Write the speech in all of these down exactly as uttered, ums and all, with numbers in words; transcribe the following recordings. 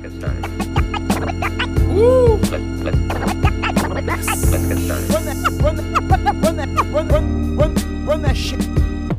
get started. Woo! Let, let, let's get started. Run that, run that, run that, run, run, run, run that shit.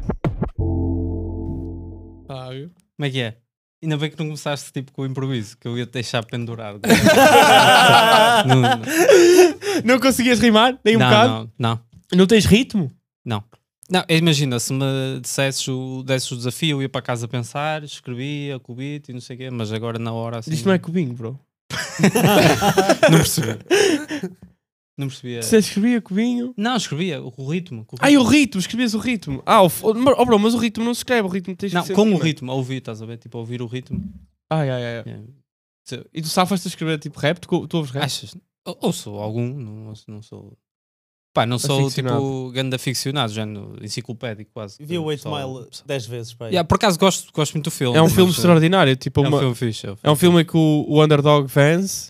Fábio. Como é que é? Ainda bem que não começaste tipo com o improviso, que eu ia te deixar pendurado. não, não, Não conseguias rimar? Nem um não, bocado? não, não, Não tens ritmo? não. Não, imagina, se me dissesses o, desses o desafio, eu ia para casa pensar, escrevia com o beat e não sei o quê, mas agora na hora assim... Isto não é cubinho, bro. Não percebi. Não percebia. Você escrevia cubinho? Não, escrevia o ritmo. Com o Ai, o ritmo, escrevias o ritmo. Ah, o, f- oh, bro, mas o ritmo não se escreve, o ritmo tens Não, que ser com o rima. ritmo, a ouvir, estás a ver? Tipo, a ouvir o ritmo. Ai, ai, ai. Yeah. Se- E tu safas-te a escrever tipo rap? Tu, tu ouves rap? Achas? Ou, ou sou algum, não, não sou... Pá, não sou Aficionado. tipo grande aficionado, já no enciclopédico quase. Vi o oito Só- Mile dez vezes, pai. Yeah, por acaso gosto, gosto muito do filme. É um mas, filme eh, extraordinário. Tipo, É um uma- filme fixe. É um é um filme em que o, o Underdog Vance.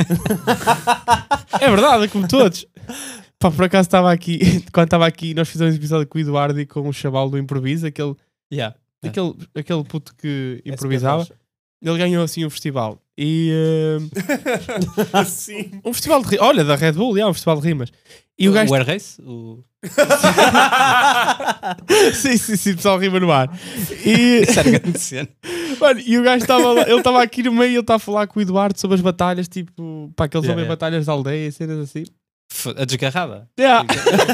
É verdade, é como todos. Pá, por acaso estava aqui, quando estava aqui, nós fizemos um episódio com o Eduardo e com o chaval do improviso, aquele, Yeah. É. aquele, aquele puto que S P improvisava. Rocha. Ele ganhou assim um festival. E. eh, Sim. um festival de ri- Olha, da Red Bull, yeah, um festival de rimas. E o gajo. O Air Race? O... sim, sim, sim, o pessoal rima no ar. E, Isso era grande cena. mano, e o gajo estava lá, ele estava aqui no meio e ele estava a falar com o Eduardo sobre as batalhas, tipo, para que eles Yeah, ouvem yeah. batalhas da aldeia, cenas assim. F- A desgarrada. Yeah.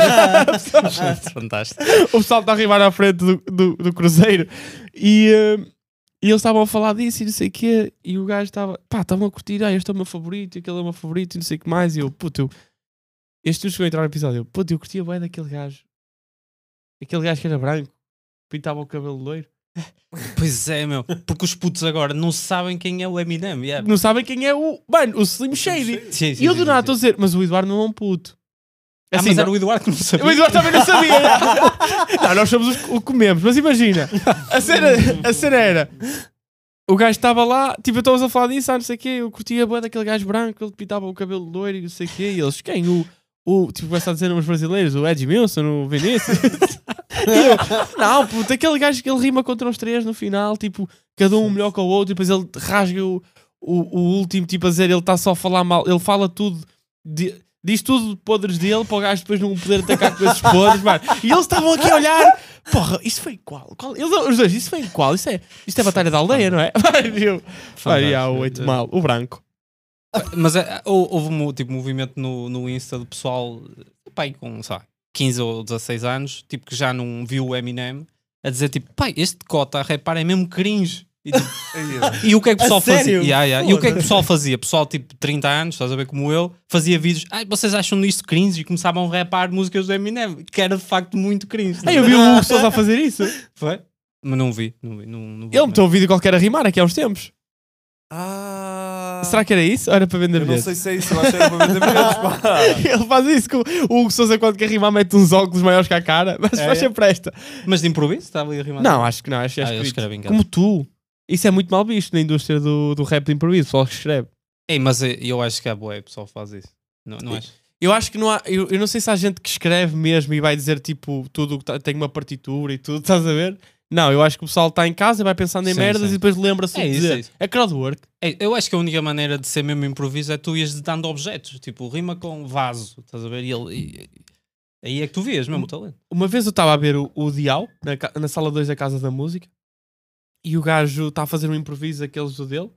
Fantástico. O pessoal está a rimar à frente do, do, do cruzeiro e, eh, e eles estavam a falar disso e não sei o quê. E o gajo estava, pá, estavam a curtir, ah, este é o meu favorito, aquele é o meu favorito e não sei o que mais. E eu, puto, eu, este não chegou a entrar no episódio. Eu, puto, eu curtia bem daquele gajo, aquele gajo que era branco, pintava o cabelo loiro. Pois é, meu. Porque os putos agora não sabem quem é o Eminem. Yeah. Não sabem quem é o, mano, o Slim Shady. Sim, sim, E eu sim, do nada sim, estou a sim. dizer, mas o Eduardo não é um puto. Ah, Assim, mas não- era o Eduardo que não sabia. O Eduardo também não sabia. Não, nós somos os- o que comemos, mas imagina, a cena, a cena era, o gajo estava lá, tipo, estávamos a falar disso, ah, não sei o quê, eu curtia bué daquele gajo branco, ele pintava o cabelo loiro e não sei o quê, e eles, quem? O, o tipo, começa a dizer uns brasileiros, o Ed Milson, o Vinícius. E eu, não, puto, aquele gajo que ele rima contra os três no final, tipo, cada um melhor que o outro, e depois ele rasga o, o, o último, tipo, a dizer, ele está só a falar mal, ele fala tudo, de- diz tudo de podres dele, para o gajo depois não poder atacar com esses podres, mano. E eles estavam aqui a olhar, porra, isso foi em qual? qual? Eles, os dois, isso foi em qual? Isso é, isto é Batalha da Aldeia, não é? Vai, eu, vai, yeah, o oito mal, o branco. Mas é, hou- houve um tipo, movimento no, no Insta do pessoal, pai, com, sei lá, quinze ou dezasseis anos, tipo, que já não viu o Eminem, a dizer, tipo, pai, este cota a rapar é mesmo cringe. E, tipo, e o que é que o A pessoal fazia? sério? Yeah, yeah. E o que é que o Foda-se. pessoal fazia? Pessoal, tipo, trinta anos, estás a ver como eu, fazia vídeos, ai, vocês acham disto cringe? E começavam a rapar músicas do Eminem, que era de facto muito cringe. Aí eu vi o Hugo Sousa a fazer isso. Foi? Mas não vi, não vi. Não, não vi Ele meteu um vídeo qualquer a rimar aqui há uns tempos. Ah. Será que era isso? Ou era para vender Eu não bilhetes? sei se é isso, eu acho que era para vender bilhetes, pá. Ele faz isso, que o o Hugo Sousa quando quer rimar mete uns óculos maiores que a cara, mas É, faz é. sempre esta. Mas de improviso? Estava ali a rimar? Não, acho que não, acho que é Ah, eles escrito. escrevem em casa. Como tu. Isso é muito mal visto na indústria do, do rap de improviso, o pessoal que escreve. Ei, mas eu, eu acho que é boa, o pessoal faz isso. Não, não acho? Eu acho que não há. Eu, eu não sei se há gente que escreve mesmo e vai dizer tipo tudo que tá- tem uma partitura e tudo, estás a ver? Não, eu acho que o pessoal está em casa e vai pensando em Sim, merdas sim. e depois lembra-se É de isso, dizer. é isso. É crowdwork. Ei, eu acho que a única maneira de ser mesmo improviso é tu ias dando objetos, tipo rima com vaso, estás a ver? E ele, e- aí é que tu vês mesmo o talento. Uma vez eu estava a ver o, o Dial na, ca- na sala dois da Casa da Música e o gajo está a fazer um improviso aqueles do dele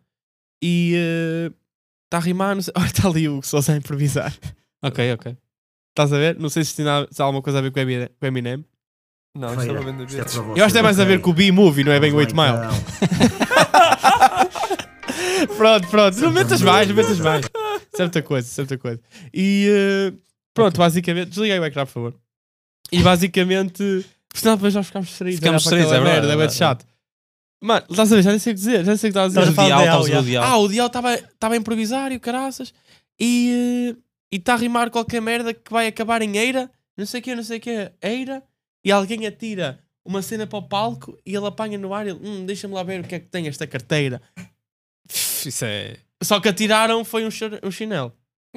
e está a rimar. Não sei, olha, está ali o Sousa a improvisar. Ok, ok. Estás a ver? Não sei se tem, nada- se há alguma coisa a ver com o Eminem. Com o Eminem. Não, isto é para vender bilhetes. Eu acho que tem mais a ver com o B-Movie, não é bem o oito Mile. Pronto, pronto. Não metas mais, não metas mais. Certa coisa, certa coisa. E eh, pronto, basicamente. Desliga aí o ecrã, por favor. E basicamente. Senão depois nós ficamos distraídos. Ficamos olhar para distraídos, aquela é verdade, merda, é é muito verdade. chato. Mano, estás a ver? Já nem sei o que dizer. Já nem sei o que estás a Estás dizer. o dial, Dial, estás o yeah. dial. Ah, o Dial estava a improvisar e o caraças. E eh, e está a rimar qualquer merda que vai acabar em eira. Não sei o que, não sei o que. Eira. E alguém atira uma cena para o palco e ele apanha no ar e ele, hum, deixa-me lá ver o que é que tem esta carteira. Pff, Isso é... Só que atiraram foi um, char- um chinelo.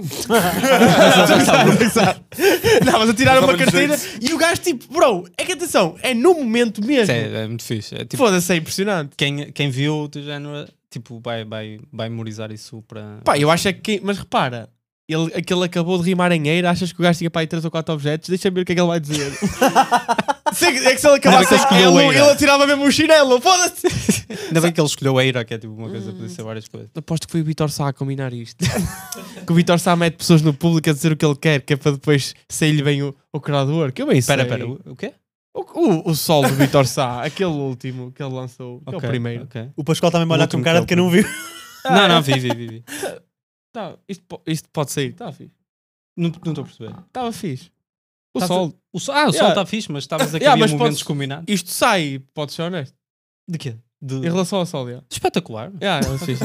Não, mas atiraram uma carteira e o gajo tipo, bro, é que atenção, é no momento mesmo. Isso é, é muito fixe. É, tipo, Foda-se, é impressionante. quem, quem viu, tu já não... tipo, vai, vai, vai memorizar isso para... Pá, eu acho é que... Mas repara, ele, aquele acabou de rimar em eira, achas que o gajo tinha para aí três ou quatro objetos? Deixa-me ver o que é que ele vai dizer. Sei que- é que se ele acabasse Ainda bem que ele em escolheu ele, eira. ele atirava mesmo o chinelo, foda-se! Ainda bem que ele escolheu a Eira, que é tipo uma coisa, podia ser várias coisas. Aposto que foi o Vitor Sá a combinar isto. Que o Vitor Sá mete pessoas no público a dizer o que ele quer, que é para depois sair-lhe bem o, o criador. Que eu bem sei. Espera, espera, o, o quê? O, o, o sol do Vitor Sá, aquele último que ele lançou, que é o Ok, primeiro. ok. O Pascoal também me olha O com último cara de que quem eu- não viu. Não, não, vi, vi, vi. vi. Tá, isto, po- isto pode sair, está fixe. Não não estou a perceber. Estava fixe. O Tá- sol. O sol, ah, o sol Yeah. está fixe, mas estavas aqui Yeah, havia mas momentos podes- combinados. Isto sai, pode ser honesto. De quê? De... Em relação ao sol, yeah. Espetacular. Yeah, é fixe.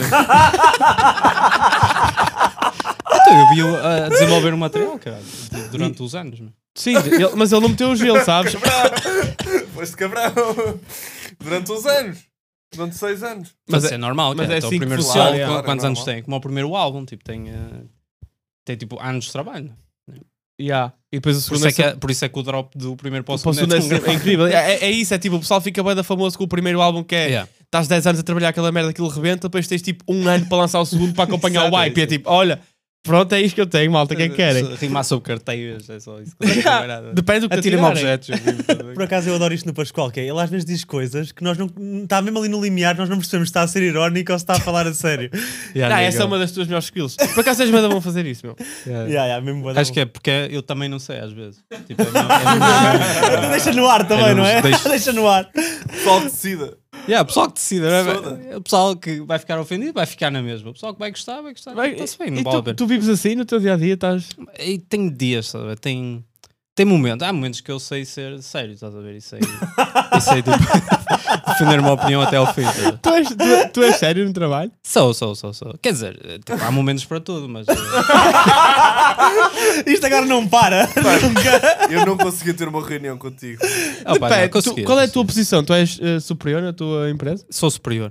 Então, eu vi-o a desenvolver o material, cara, de- durante os anos. meu. Sim, ele- mas ele não meteu o gelo, sabes? Foste cabrão. Durante uns anos. Durante seis anos. Mas Mas é- é normal, mas cara. é Então, assim o que primeiro funciona, sol, é. qu- Claro, quantos é anos normal. tem? Como o primeiro álbum, tipo, tem, eh, tem tipo anos de trabalho. Yeah. E depois o Por segundo isso, é que, é é, por isso é que o drop do primeiro para o Para o segundo segundo é é, tão é incrível. É, é isso, é tipo, o pessoal fica bem da famoso com o primeiro álbum que é Yeah. estás dez anos a trabalhar aquela merda, aquilo rebenta, depois tens tipo um ano para lançar o segundo para acompanhar o Exato, é hype. E é isso. tipo, olha, pronto, é isto que eu tenho, malta, quem querem? Se Rimar sobre carteiras, é só isso. Depende do que Atira-me atirarem. objetos. eu digo. Por acaso eu adoro isto no Pascoal, que é, ele às vezes diz coisas que nós não... Está mesmo ali no limiar, nós não percebemos se está a ser irónico ou se está a falar a sério. Não, essa é uma das tuas melhores skills. Por acaso és bem bom fazer isso, meu. Yeah. Yeah, yeah, mesmo bué da Acho bom. que é porque eu também não sei às vezes. Tipo, é mesmo- é mesmo- Deixa no ar também, É não é? mesmo, deixa- Deixa no ar. Pessoal decida. Yeah, o pessoal que decide, não é? Foda. O pessoal que vai ficar ofendido vai ficar na mesma. O pessoal que vai gostar, vai gostar. Vai- Está-se bem, não e vale a tu, pena. tu vives assim no teu dia a dia, estás. E tem dias, sabe? a ver? Tem, tem momentos. Há momentos que eu sei ser sério, estás a ver? E sei, e sei tipo, defender uma opinião até ao fim. estás a ver? Tu és, tu, tu és sério no trabalho? Sou, sou, sou, sou. Quer dizer, eh, tipo, há momentos para tudo, mas. eh, Isto agora não para. Eu não conseguia ter uma reunião contigo. ah, pá, não, Depende, tu- consegui, qual é a tua consegui. posição? Tu és eh, superior na tua empresa? Sou superior.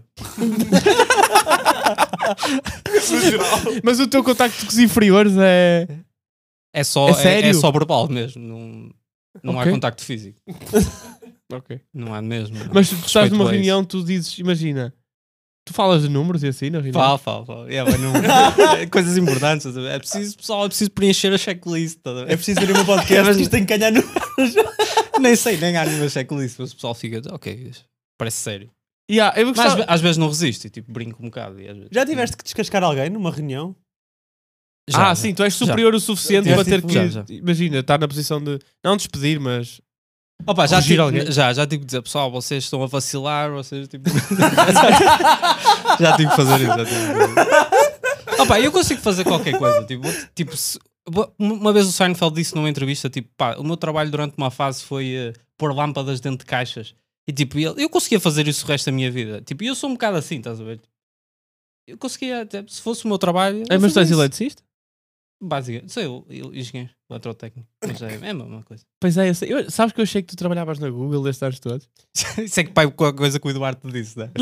No geral. Mas o teu contacto com os inferiores é. É só, É é, sério? é só verbal mesmo. Não, não Ok. há contacto físico. Ok. Não há mesmo. não. Mas tu estás Respeito numa a isso. reunião, tu dizes, imagina, tu falas de números e assim na reunião? Fala, fala, fala. Yeah, mas não- é coisas importantes. estás a ver? É preciso, pessoal, é preciso preencher a checklist. estás a ver? É preciso ter o meu podcast, isto tem que ganhar no... Nem sei, nem há nenhuma checklist, mas o pessoal fica, ok, isto parece sério. Yeah, eu Mas gostava... às, ve- às vezes não resisto e tipo brinco um bocado. E às vezes, Já tiveste que descascar alguém numa reunião? Já, ah, já. sim, tu és superior o suficiente Já para ter tive- que, já, já. imagina, estar na posição de, não despedir, mas... Opa, já, corrigir tive, alguém. já, já tive que dizer, pessoal, vocês estão a vacilar, vocês tipo. já tive que fazer isso. Já tive que fazer isso. Opa, eu consigo fazer qualquer coisa. Tipo, tipo se- uma vez o Seinfeld disse numa entrevista: tipo, pá, o meu trabalho durante uma fase foi eh, pôr lâmpadas dentro de caixas. E tipo, ele, eu conseguia fazer isso o resto da minha vida. Tipo, eu sou um bocado assim, estás a ver? Eu conseguia, até, se fosse o meu trabalho. eu É, mas tu fazia és isso. eletricista? Basicamente, sei, eu, eu, engenheiro, eletrotécnico. Mas é, é a mesma coisa. Pois é, eu sei. Eu- sabes que eu achei que tu trabalhavas na Google estes anos todos? Isso é que pai, qualquer coisa que o Eduardo te disse, né?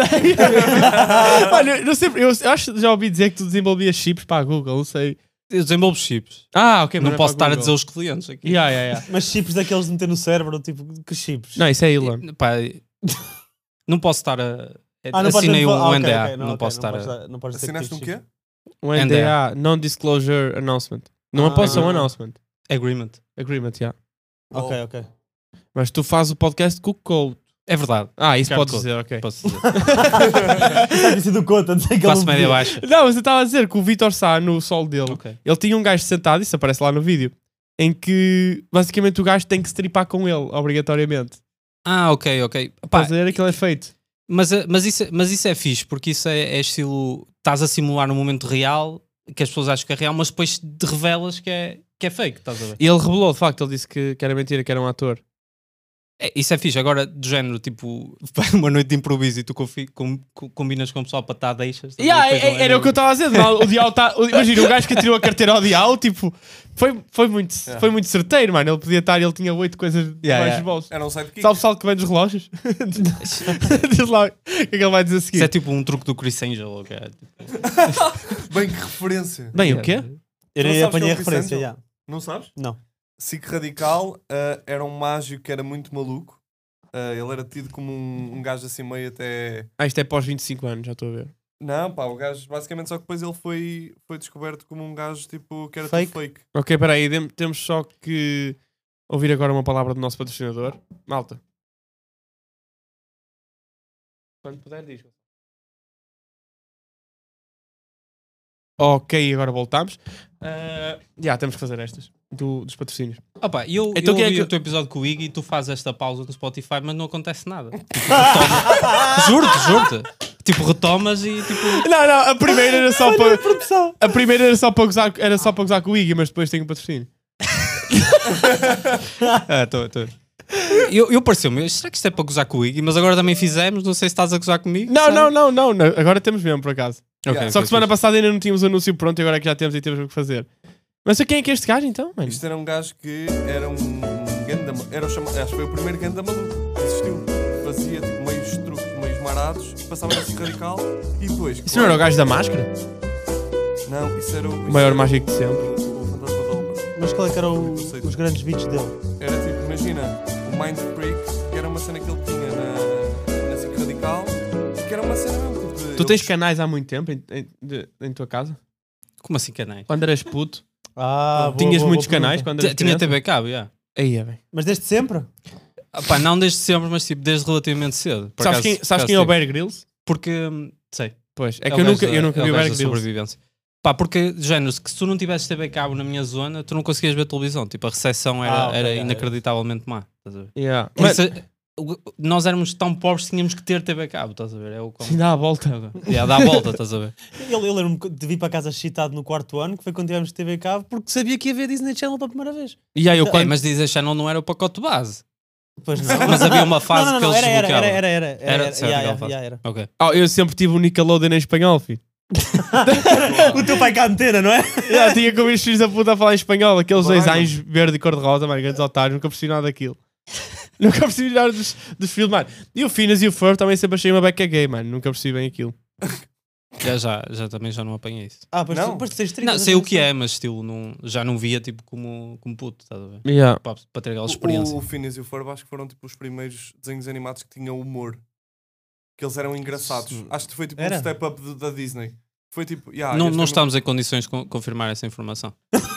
Olha, eu, não sei, eu, eu acho que já ouvi dizer que tu desenvolvias chips para a Google, não sei. Eu desenvolvo chips. Ah, ok, mas não é posso para estar a Google. dizer aos clientes aqui. Yeah, yeah, yeah. Mas chips daqueles de meter no cérebro, tipo, que chips? Não, isso é Elon. E, pá, não posso estar a. Ah, não podes assinei dizer- um ah, ok, N D A. ok, não, ok, posso estar podes a. dar- não podes dizer que Assinaste um tipo quê? chips. Um N D A, Non-Disclosure Announcement. Não Ah, posso ser um ah. announcement. Agreement. Agreement, yeah. Ok, ok. Mas tu fazes o podcast com o Code. É verdade. Ah, isso Ricardo podes Couto. dizer, ok. Posso dizer. Está a sido conta, dizer que ele Classe não média podia. baixa. Não, mas eu estava a dizer que o Vitor Sá, no sol dele, Ok. ele tinha um gajo sentado, isso aparece lá no vídeo, em que basicamente o gajo tem que se tripar com ele, obrigatoriamente. Ah, ok, ok. Pá, Para fazer aquilo é feito. mas, eh, mas, isso, é- mas isso é fixe, porque isso é, é estilo. Estás a simular no momento real, que as pessoas acham que é real, mas depois te revelas que é, que é fake, estás a ver? E ele revelou, de facto, ele disse que, que era mentira, que era um ator. É, isso é fixe. Agora, do género, tipo, vai uma noite de improviso e tu confi- com- com- combinas com o pessoal para estar deixas. estás a ver? Yeah, Depois é- não é era o que eu mesmo. estava a dizer. Não, o Dial tá, o- imagina, o gajo que tirou a carteira ao Dial, tipo, foi, foi, muito, foi muito certeiro, mano. Ele podia estar, ele tinha oito coisas Yeah, debaixo yeah. dos bolsos. Era um sidekick. Sabe o pessoal que vem dos relógios? Diz lá o que é que ele vai dizer a seguir. Isso é tipo um truque do Chris Angel. ok? Bem, que referência. Bem, o quê? Eu Tu não nem sabes apanhei quem é a o Chris referência, Angel? já. Não sabes? Não. Sick Radical ah, era um mágico que era muito maluco. Ah, ele era tido como um, um gajo assim meio até... Ah, isto é pós vinte e cinco anos, já estou a ver. Não, pá, o gajo, basicamente, só que depois ele foi, foi descoberto como um gajo, tipo, que era Fake? tudo fake. Ok, peraí, dem- temos só que ouvir agora uma palavra do nosso patrocinador. Malta. Quando puder, diz. Ok, agora voltamos. Uh, já, temos que fazer estas do- dos patrocínios. Opa, eu, Então eu quem é ouvi que- o teu episódio com o Iggy e tu fazes esta pausa no Spotify, mas não acontece nada. Tipo, retoma- juro-te, juro-te. Tipo, retomas e tipo. Não, não, a primeira era só para. A primeira era só para gozar, era só para gozar com o Iggy, mas depois tem o patrocínio. Ah, tô, tô. Eu, eu pareceu-me, será que isto é para gozar com o Iggy? Mas agora também fizemos, não sei se estás a gozar comigo. Não, sabe? não, não, não, não. Agora temos mesmo, por acaso. Ok, Yeah. Só ok, que semana fixe. passada ainda não tínhamos o anúncio pronto e agora é que já temos e temos o que fazer. Mas quem é que é este gajo então, mano? Isto era um gajo que era um ganda, ma- era o chama, acho que foi o primeiro ganda maluco que existiu. Fazia tipo meios truques, meios marados, passava nesse radical e depois. Isso não era o gajo da máscara? Não, isso era o. O maior mágico de sempre. O, o fantasma da ópera. Mas qual é que eram o- Conceito. os grandes beats dele? Era tipo, imagina, o Mind Freak, que era uma cena que ele tinha na, na SIC Radical, que era uma cena mesmo. Tipo, de- Tu tens ele- canais há muito tempo em, em, de- em tua casa? Como assim, canais? Quando eras puto? Ah, boa, Tinhas boa, muitos boa canais pergunta. quando eras Tinha criança? T V Cabo, já. Aí é bem. Mas desde sempre? Ah, pá, não desde sempre, mas tipo, desde relativamente cedo. Por Sabes acaso- quem, por sabes acaso quem é o tive. Bear Grylls? Porque, hum, sei. Pois, é É que o eu gajo nunca, da- eu nunca é o vi o gajo Bear da Grylls. sobrevivência. Pá, porque, de género, se tu não tivesses T V Cabo na minha zona, tu não conseguias ver televisão. Tipo, a recepção era, Ah, ok, era é, é. inacreditavelmente má. Estás a ver? Yeah. Por Mas, isso, o- nós éramos tão pobres que tínhamos que ter T V Cabo, estás a ver? É o como... sim, dá a volta. Yeah, dá a volta, estás a ver? Eu, eu lembro-me de vir para casa excitado no quarto ano, que foi quando tivemos T V Cabo, porque sabia que ia ver Disney Channel pela primeira vez. E aí eu É, quando... mas Disney Channel não era o pacote base. Pois não. Mas havia uma fase não, não, que não, eles era, era, desbloqueavam. era, era, era, Era, era, certo, yeah, aquela yeah, fase. yeah, era. Ok. Oh, eu sempre tive o Nickelodeon em espanhol, filho. O teu pai cá antena, não é? Já tinha com os filhos da puta a falar em espanhol. Aqueles dois Vai, anjos verde e cor-de-rosa, mano, grandes otários. Nunca percebi nada daquilo. Nunca percebi nada dos, dos filmes, mano. E o Finas e o Fur também sempre achei uma beca gay, mano. Nunca percebi bem aquilo. Já, já, já também já não apanhei isso. Ah, pois Não. tu, pois tu tens trinta. Não, sei o que é, mas estilo, não, já não via tipo como, como puto, estás a ver? Yeah. Para, para ter aquela O, experiência. o Phineas e o Ferb acho que foram tipo os primeiros desenhos animados que tinham humor. Que eles eram engraçados. Acho que foi tipo Era? um step up de- da Disney. Foi tipo, yeah, não este não é estamos em condições de con- confirmar essa informação.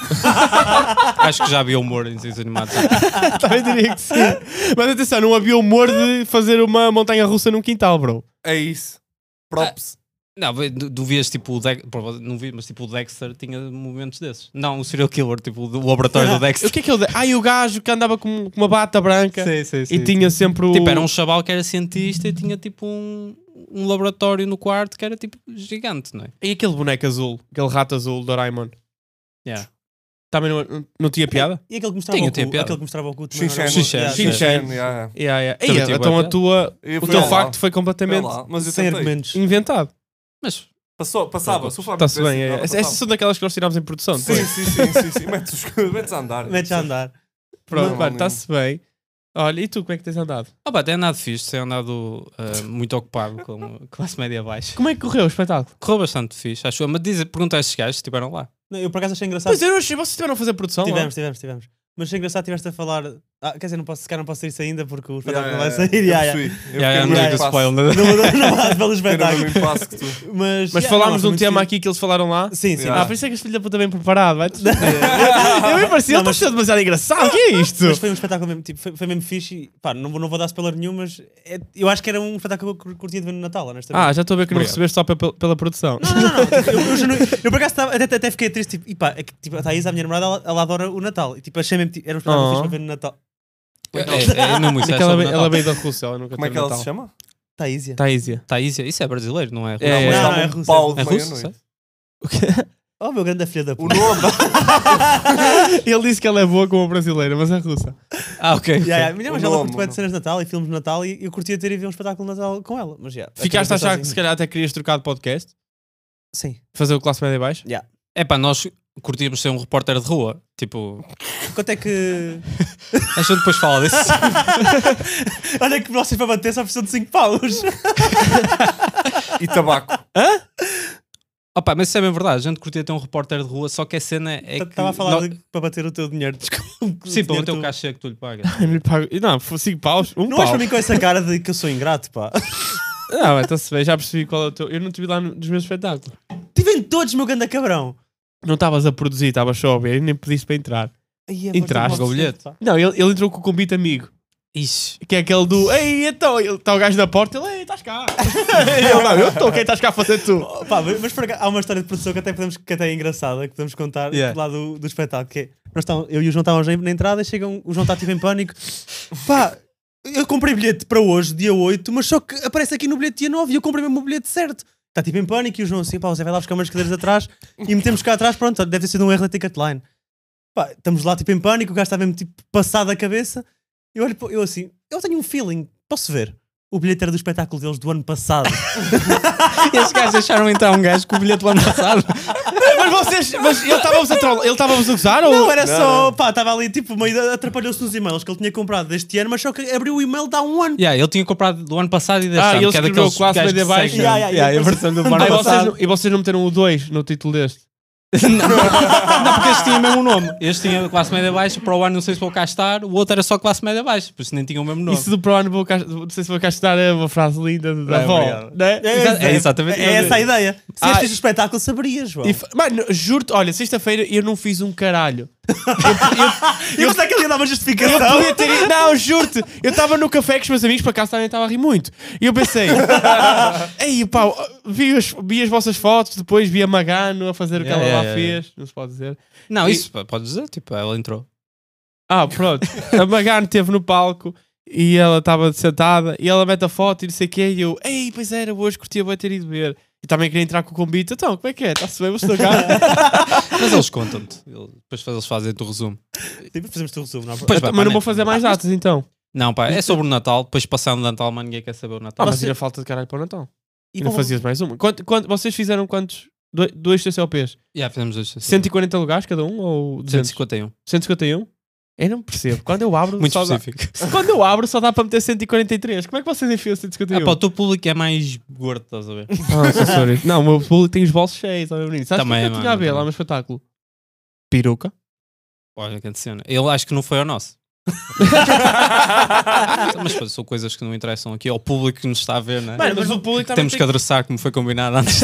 Acho que já havia humor em desenhos animados. Também diria que sim. Mas atenção, não havia humor de fazer uma montanha russa num quintal, bro. É isso. Props. Não, du- tu vias tipo o Dex- não vi, mas tipo o Dexter tinha momentos desses. Não, o serial killer, tipo o, o laboratório do Dexter. O que é que ele... Ah, e o gajo que andava com com uma bata branca Sim, sim, sim. e tinha sempre o... Tipo, era um chaval que era cientista e tinha tipo um, um laboratório no quarto que era tipo gigante, não é? E aquele boneco azul, aquele rato azul, Doraemon. Yeah. Também não, não, não tinha piada? E aquele que mostrava Tinha, o tinha cu, piada. aquele que mostrava o cu também Shin-chan. era- Shin-chan. Yeah, Shin-chan. yeah. Yeah. Yeah, yeah. Também Ei, tinha então bué a tua... Eu O fui teu lá. facto foi Foi completamente lá, mas eu Sem tentei. argumentos. inventado. Mas Passou, passava. Se o Fábio Está-se tivesse bem. ido, É. ela Essas passava. são daquelas que nós tirámos em produção. Sim, depois. sim, sim, sim, sim. Metes, os, metes a andar. Metes a andar. Pronto, Não, mano, não. está-se bem. Olha, e tu, como é que tens andado? ah, pá, tem andado fixe, tem andado ah, muito ocupado com classe média baixa. Como é que correu o espetáculo? Correu bastante fixe, acho eu. Mas diz, pergunta a estes gajos se estiveram lá. Não, eu por acaso achei engraçado. Pois eu não achei, vocês estiveram a fazer produção lá? Tivemos, tivemos, tivemos. Mas achei engraçado, estiveste a falar. Ah, quer dizer, não posso, se calhar não posso dizer isso ainda porque o espetáculo não vai sair. Eu Yeah, yeah. percebi. Eu Já, já, fiquei não no digo mesmo spoiler. passo. Não vou não vou dar pelo Fiquei no espetáculo. mesmo passo que tu. Mas, Mas yeah, falámos não, de foi um muito tema fixe. aqui que eles falaram lá. Sim, sim. Yeah. Ah, por isso é que este filho da puta bem preparado, vai-te foder. Eu me parecia, ele Não, está a mas- ser demasiado engraçado, o que é isto? Mas foi um espetáculo mesmo, tipo, foi, foi mesmo fixe e pá, não vou, não vou dar spoiler nenhum, mas é- eu acho que era um espetáculo que eu curtia de ver no Natal, honestamente. Ah, já estou a ver que não Obrigado. recebeste só pe- pe- pela produção. Não, não, não. Tipo, eu, eu, juro- eu por acaso estava- até, até fiquei triste, tipo, e pá, é que, tipo, a Thaís, a minha namorada, ela, ela adora o Natal. E tipo, achei mesmo, tipo, era um espetáculo Oh. fixe para ver no Natal. É, é, não muito, É é que ela, sobre veio- Natal. ela veio da Rússia, ela nunca Como é que teve ela Natal. se chama? Thaísia. Thaísia. Thaísia, isso é brasileiro, não é? É, Não, mas não, dá-me é um russo. pau de É russo, meia-noite. sabe? Oh, meu grande filha da O puta. nome. Ele disse que ela é boa como brasileira, mas é russa. Ah, ok. Yeah, yeah. Mas O ela nome, curte bué de não. cenas de Natal e filmes de Natal e eu curtia ter ido ver um espetáculo de Natal com ela. Mas, yeah, Ficaste a acabei achar que sozinho. se calhar até querias trocar de podcast? Sim. Fazer o classe média baixo? É pá, nós curtíamos ser um repórter de rua. Tipo, Quanto é que. a gente depois fala disso. Olha que vocês para bater só precisam de cinco paus. E tabaco. Opa, mas isso é bem verdade, a gente curtia ter um repórter de rua, só que a cena é que... Estava a falar nó- de, para bater o teu dinheiro. Desculpa. Sim, para bater o tu- cachê que tu lhe pagas. Eu não lhe pago- Não, cinco paus, um Não pau. és para mim com essa cara de que eu sou ingrato, pá. Não, então se bem, já percebi qual é o teu. Eu não estive lá no- nos meus espetáculos. Tivem todos, meu ganda cabrão. Não estavas a produzir, estavas só a ver e nem pediste para entrar. Ai, é, Entraste. pode ser, Pagou o bilhete. pá. Não, ele, ele entrou com o convite amigo. Ixi. Que é aquele do ei, então, está o gajo da porta, ele, ei, estás cá. eu não, eu estou, quem estás cá a fazer tu? Oh, pá, mas por acaso, há uma história de produção que até, podemos, que até é engraçada, que podemos contar Yeah. lá do, do espetáculo. Que é, nós estávamos, eu e o João estávamos na entrada e chegam, o João está tipo em pânico. Pá, eu comprei bilhete para hoje, dia oito, mas só que aparece aqui no bilhete dia nove e eu comprei mesmo o bilhete certo. Está tipo em pânico e o João assim, pá, o Zé vai lá buscar umas cadeiras atrás e metemos cá atrás, pronto, deve ter sido um erro da Ticketline. Pá, estamos lá tipo em pânico, o gajo está mesmo tipo passado a cabeça. Eu olho, para- eu assim, eu tenho um feeling, posso ver? O bilhete era do espetáculo deles do ano passado. Esses gajos deixaram entrar um gajo com o bilhete do ano passado. Mas vocês, mas ele estava-vos a trollar, ele estava-vos a gozar ou? Não, era Não, só, não. pá, estava ali tipo, meio atrapalhou-se nos e-mails que ele tinha comprado deste ano, mas só que abriu o e-mail de há um ano. Yeah, ele tinha comprado do ano passado e deste Ah, ano, ele que é escreveu daqueles classe gajos média que baixa. seguem. Yeah, yeah, Yeah, yeah, a versão do ano Ah, e, vocês, passado. não- e vocês não meteram o dois no título deste? não, não, porque este tinha mesmo um nome. Este tinha classe média baixa, para o ano não sei se vou cá estar, o outro era só classe média baixa, por isso nem tinha o mesmo nome. Isso do pro ano, vou cá, não sei se vou cá estar, é uma frase linda da É, avó. obrigado. Né? Exa- é exatamente É essa a ideia. Se Ah, este o espetáculo, saberias, João. E fa- Mano, juro-te, olha, sexta-feira eu não fiz um caralho. Eu pensava que ele ia dar uma Eu justificação. podia ter ido. Não, juro-te, eu estava no café com os meus amigos, para cá também estava a rir muito. E eu pensei, ei, pá, vi as, vi as vossas fotos, depois vi a Magano a fazer o que Yeah, ela yeah, lá yeah. fez, não se pode dizer. Não, E- isso pá, podes dizer, tipo, ela entrou. Ah, pronto. A Magano esteve no palco e ela estava sentada e ela mete a foto e não sei o quê. E eu, ei, pois era, hoje curtia bem ter ido ver. E também queria entrar com o convite. Então, como é que é? Está-se bem, você cá? Mas eles contam-te. Ele- Depois eles fazem o resumo. Tipo, fazemos o resumo. Não, Pois vai, Mas não pá, vou né? fazer mais datas então. Não, pá, é sobre o Natal. Depois passando o Natal, mas ninguém quer saber o Ah, Natal. mas você- ainda falta de caralho para o Natal. E E não vão- fazias mais uma. Quanto, quanto- vocês fizeram quantos? Doi- Dois T C L Ps? Já fizemos dois. cento e quarenta lugares cada um ou cento e duzentos? cinquenta e um. cento e cinquenta e um? Eu não percebo. Quando eu abro, Muito só dá, específico. quando eu abro só dá para meter cento e quarenta e três. Como é que vocês enfiam cento e cinquenta e um? Ah, pá, o teu público é mais gordo, estás a ver? Ah, sou sorry. Não, o meu público tem os bolsos cheios. Olha, menino. Sabes o que Também, é que eu tinha a mano, ver lá também. no espetáculo? Peruca. Olha que adiciona. Ele acho que não foi ao nosso. Mas pá, são coisas que não interessam aqui ao público que nos está a ver, né? Mano, mas o público também Temos tem que adressar como foi combinado antes.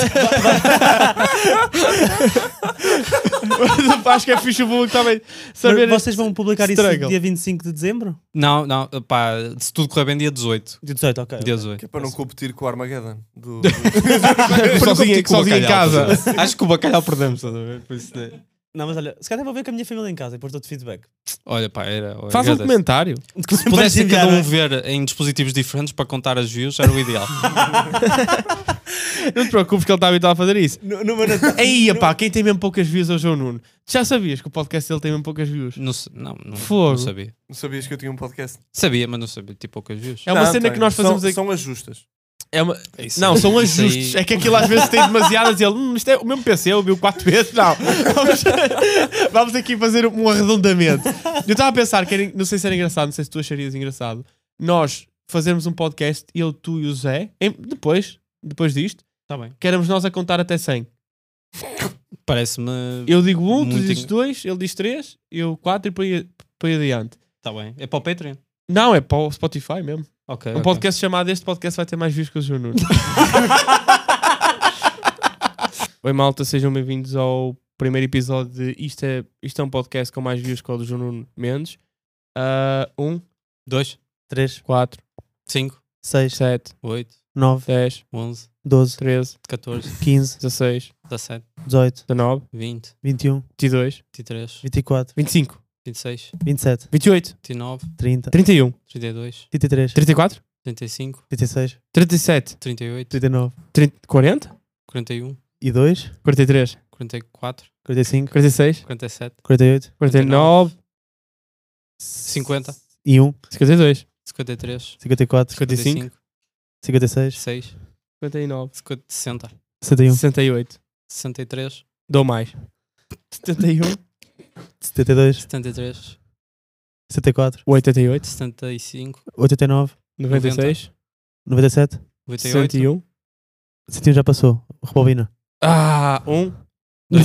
Acho que é fixe o público também saber. Mas vocês vão publicar isso struggle. dia vinte e cinco de dezembro? Não, não, pá, se tudo correr bem, dia dezoito. Dia dezoito, ok. Dia dezoito. Que é para não competir com o Armageddon. Do, do... sozinho, sozinho em casa. Acho que o bacalhau perdemos, estás a ver? Por isso, né? Não, mas olha, se calhar vou ver com a minha família em casa e depois dou-te feedback. Olha, pá, era. olha, Faz um agradeço. comentário. Se pudesse cada um ver em dispositivos diferentes para contar as views, era o ideal. Não te preocupes que ele está habituado a fazer isso. No, no meu Natal- Aí, pá, quem tem mesmo poucas views é o João Nuno. Tu já sabias que o podcast dele tem mesmo poucas views? Não, se- não, não, Fogo. não sabia. Não sabias que eu tinha um podcast? Sabia, mas não sabia, tipo poucas views. É uma Não, cena tem. que nós fazemos são, aqui. São as justas. É uma... Isso Não, aí- são isso ajustes. aí- É que aquilo às vezes tem demasiadas e ele, hum, isto é o mesmo P C, eu vi quatro vezes. Não. Vamos, vamos aqui fazer um arredondamento. Eu estava a pensar que era, não sei se era engraçado, não sei se tu acharias engraçado, nós fazermos um podcast, eu, tu e o Zé, em- depois, depois disto, Tá bem. que éramos nós a contar até cem. Parece-me. Eu digo um, tu Muito dizes en- dois, ele diz três, eu quatro e por aí, por aí adiante. Tá bem. É para o Patreon. Não, é para o Spotify mesmo. Ok. Um ok. podcast chamado Este Podcast vai ter mais views que o João Nuno. Oi malta, sejam bem-vindos ao primeiro episódio de Isto é, Isto é um podcast com mais views que o do João Nuno Mendes. Uh, um, dois, três, quatro, cinco, seis, sete, oito, nove, dez, onze, doze, treze, catorze, quinze, dezasseis, dezassete, dezoito, dezanove, vinte, vinte e um, vinte e dois, vinte e três, vinte e quatro, vinte e cinco, vinte e seis, vinte e sete, vinte e oito, vinte e nove, trinta, trinta e um, trinta e dois, trinta e três, trinta e quatro, trinta e cinco, trinta e seis, trinta e sete, trinta e oito, trinta e nove, trinta, quarenta, quarenta e um, e dois, quarenta e três, quarenta e quatro, quarenta e cinco, quarenta e seis, quarenta e sete, quarenta e oito, quarenta e nove, cinquenta, e um, cinquenta e dois, cinquenta e três, cinquenta e quatro, cinquenta e cinco, cinquenta e seis, seis, cinquenta e nove, cinquenta, sessenta, sessenta e um, sessenta e oito, sessenta e três, dou mais, setenta e um, setenta e dois, setenta e três, setenta e quatro, oitenta e oito, setenta e cinco, oitenta e nove, noventa e seis, noventa e sete, noventa e sessenta e oito, um. cento e um já passou. Rebobina. Ah, um. Dois.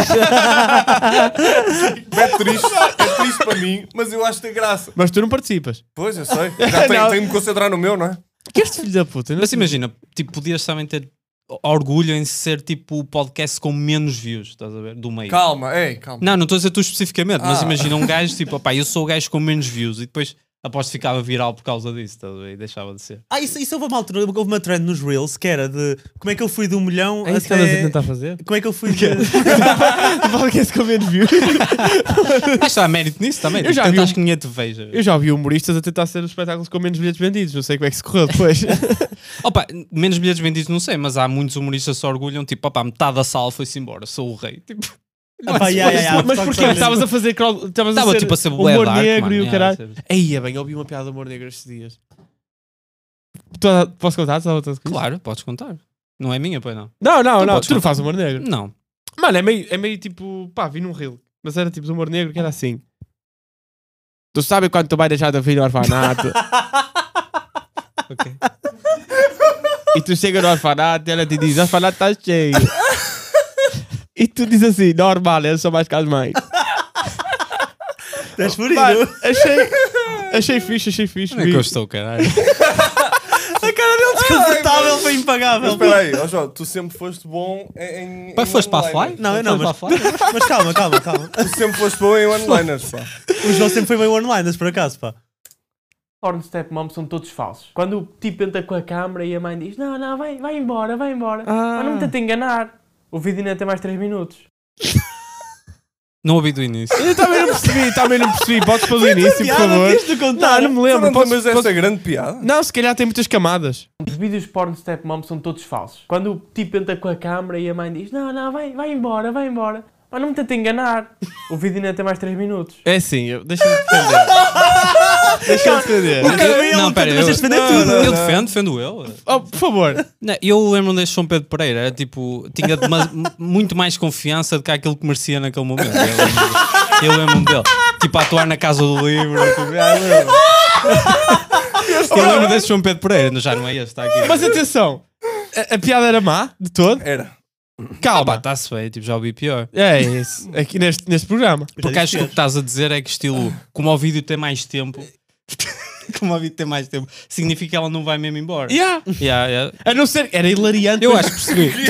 É triste, é triste para mim, mas eu acho que tem graça. Mas tu não participas. Pois, eu sei. Já tenho, Não. tenho de me concentrar no meu, não é? Que este filho da puta? Não Mas sei. imagina, tipo, podias também ter orgulho em ser tipo o podcast com menos views, estás a ver? Do meio. Calma, ei, calma. Não, não estou a dizer tu especificamente, mas Ah. imagina um gajo tipo, opá, eu sou o gajo com menos views e depois aposto que ficava viral por causa disso, estás a ver? E deixava de ser. Ah, isso, isso houve uma altura, houve uma trend nos Reels que era de como é que eu fui de um milhão É isso que andas a até... tentar fazer? Como é que eu fui de... O podcast com menos views. Mas há mérito nisso também. Eu tipo, já vi tentas um- que ninguém te veja. Eu já ouvi humoristas a tentar ser os espetáculos com menos bilhetes vendidos. Não sei como é que se correu depois. Opa, menos bilhetes vendidos não sei, mas há muitos humoristas que se orgulham, tipo, opá, metade da sala foi-se embora, sou o rei. Tipo, Ah, pá, yeah, yeah, yeah. Mas porquê? Estavas a fazer crowd... Estavas a estava ser tipo a ser bué humor dark, negro mano, e o yeah, caralho. sabes? Aí, é bem, eu ouvi uma piada de humor negro estes dias. Tu- Posso contar? Tu- tu- tu- Claro, podes contar. Não é minha, pois não. Não, não, Tu não. podes Tu não contar. fazes humor negro. Não. Mano, é meio, é meio tipo... Pá, vi num reel. Mas era tipo de humor negro que era assim. Tu sabes quando tu vais deixar teu filho no orfanato? Ok. E tu chega no orfanato e ela te diz: o orfanato está cheio. E tu dizes assim: normal, eu sou mais que as mães. Estás furido? Mano, achei, achei fixe, achei fixe. Onde é que eu estou, caralho? A cara dele desconfortável foi Mas impagável. espera aí, ó João, tu sempre foste bom em. em Pai, foste para a one-liners. Fly? Não, eu não, Foste para a Fly? Mas calma, calma, calma. Tu sempre foste bom em one-liners, pá. O João sempre foi bem one-liners, por acaso, pá. Porn stepmom são todos falsos. Quando o tipo entra com a câmera e a mãe diz: Não, não, vai, vai embora, vai embora. Ah. Mas não me tenta enganar. O vídeo ainda tem mais três minutos. Não ouvi do início. Eu também não percebi, também não percebi. Podes pôr do início, por favor. Tens de contar. Não, não me Tu lembro. não te Posso- lembras desta posso- grande piada? Não, se calhar tem muitas camadas. Os vídeos porn stepmom são todos falsos. Quando o tipo entra com a câmera e a mãe diz: Não, não, vai, vai embora, vai embora. Mas não me tenta enganar. O vídeo ainda tem mais três minutos. É assim, eu- deixa-me defender. Deixa-me defender. Eu- não, pera, eu, Mas defender Não, tudo. não, eu não. defendo, defendo eu. Oh, por favor. Não, eu lembro-me deste João Pedro Pereira, era tipo, tinha dema- muito mais confiança do que aquilo que merecia naquele momento. Eu lembro-me- Eu lembro-me dele, tipo, a atuar na Casa do Livro. Tipo, ah, eu lembro. Eu lembro deste João Pedro Pereira, já não é este, está aqui. Mas atenção, a, a piada era má, de todo. Era. Ah, pá, Calma. está-se bem, tipo, já ouvi pior. É isso, aqui neste, neste programa. Porque acho que o que estás a dizer é que estilo, como o vídeo tem mais tempo, como o vídeo tem mais tempo, significa que ela não vai mesmo embora. Yeah. Yeah, yeah. A não ser, era hilariante. Eu depois- acho que percebi.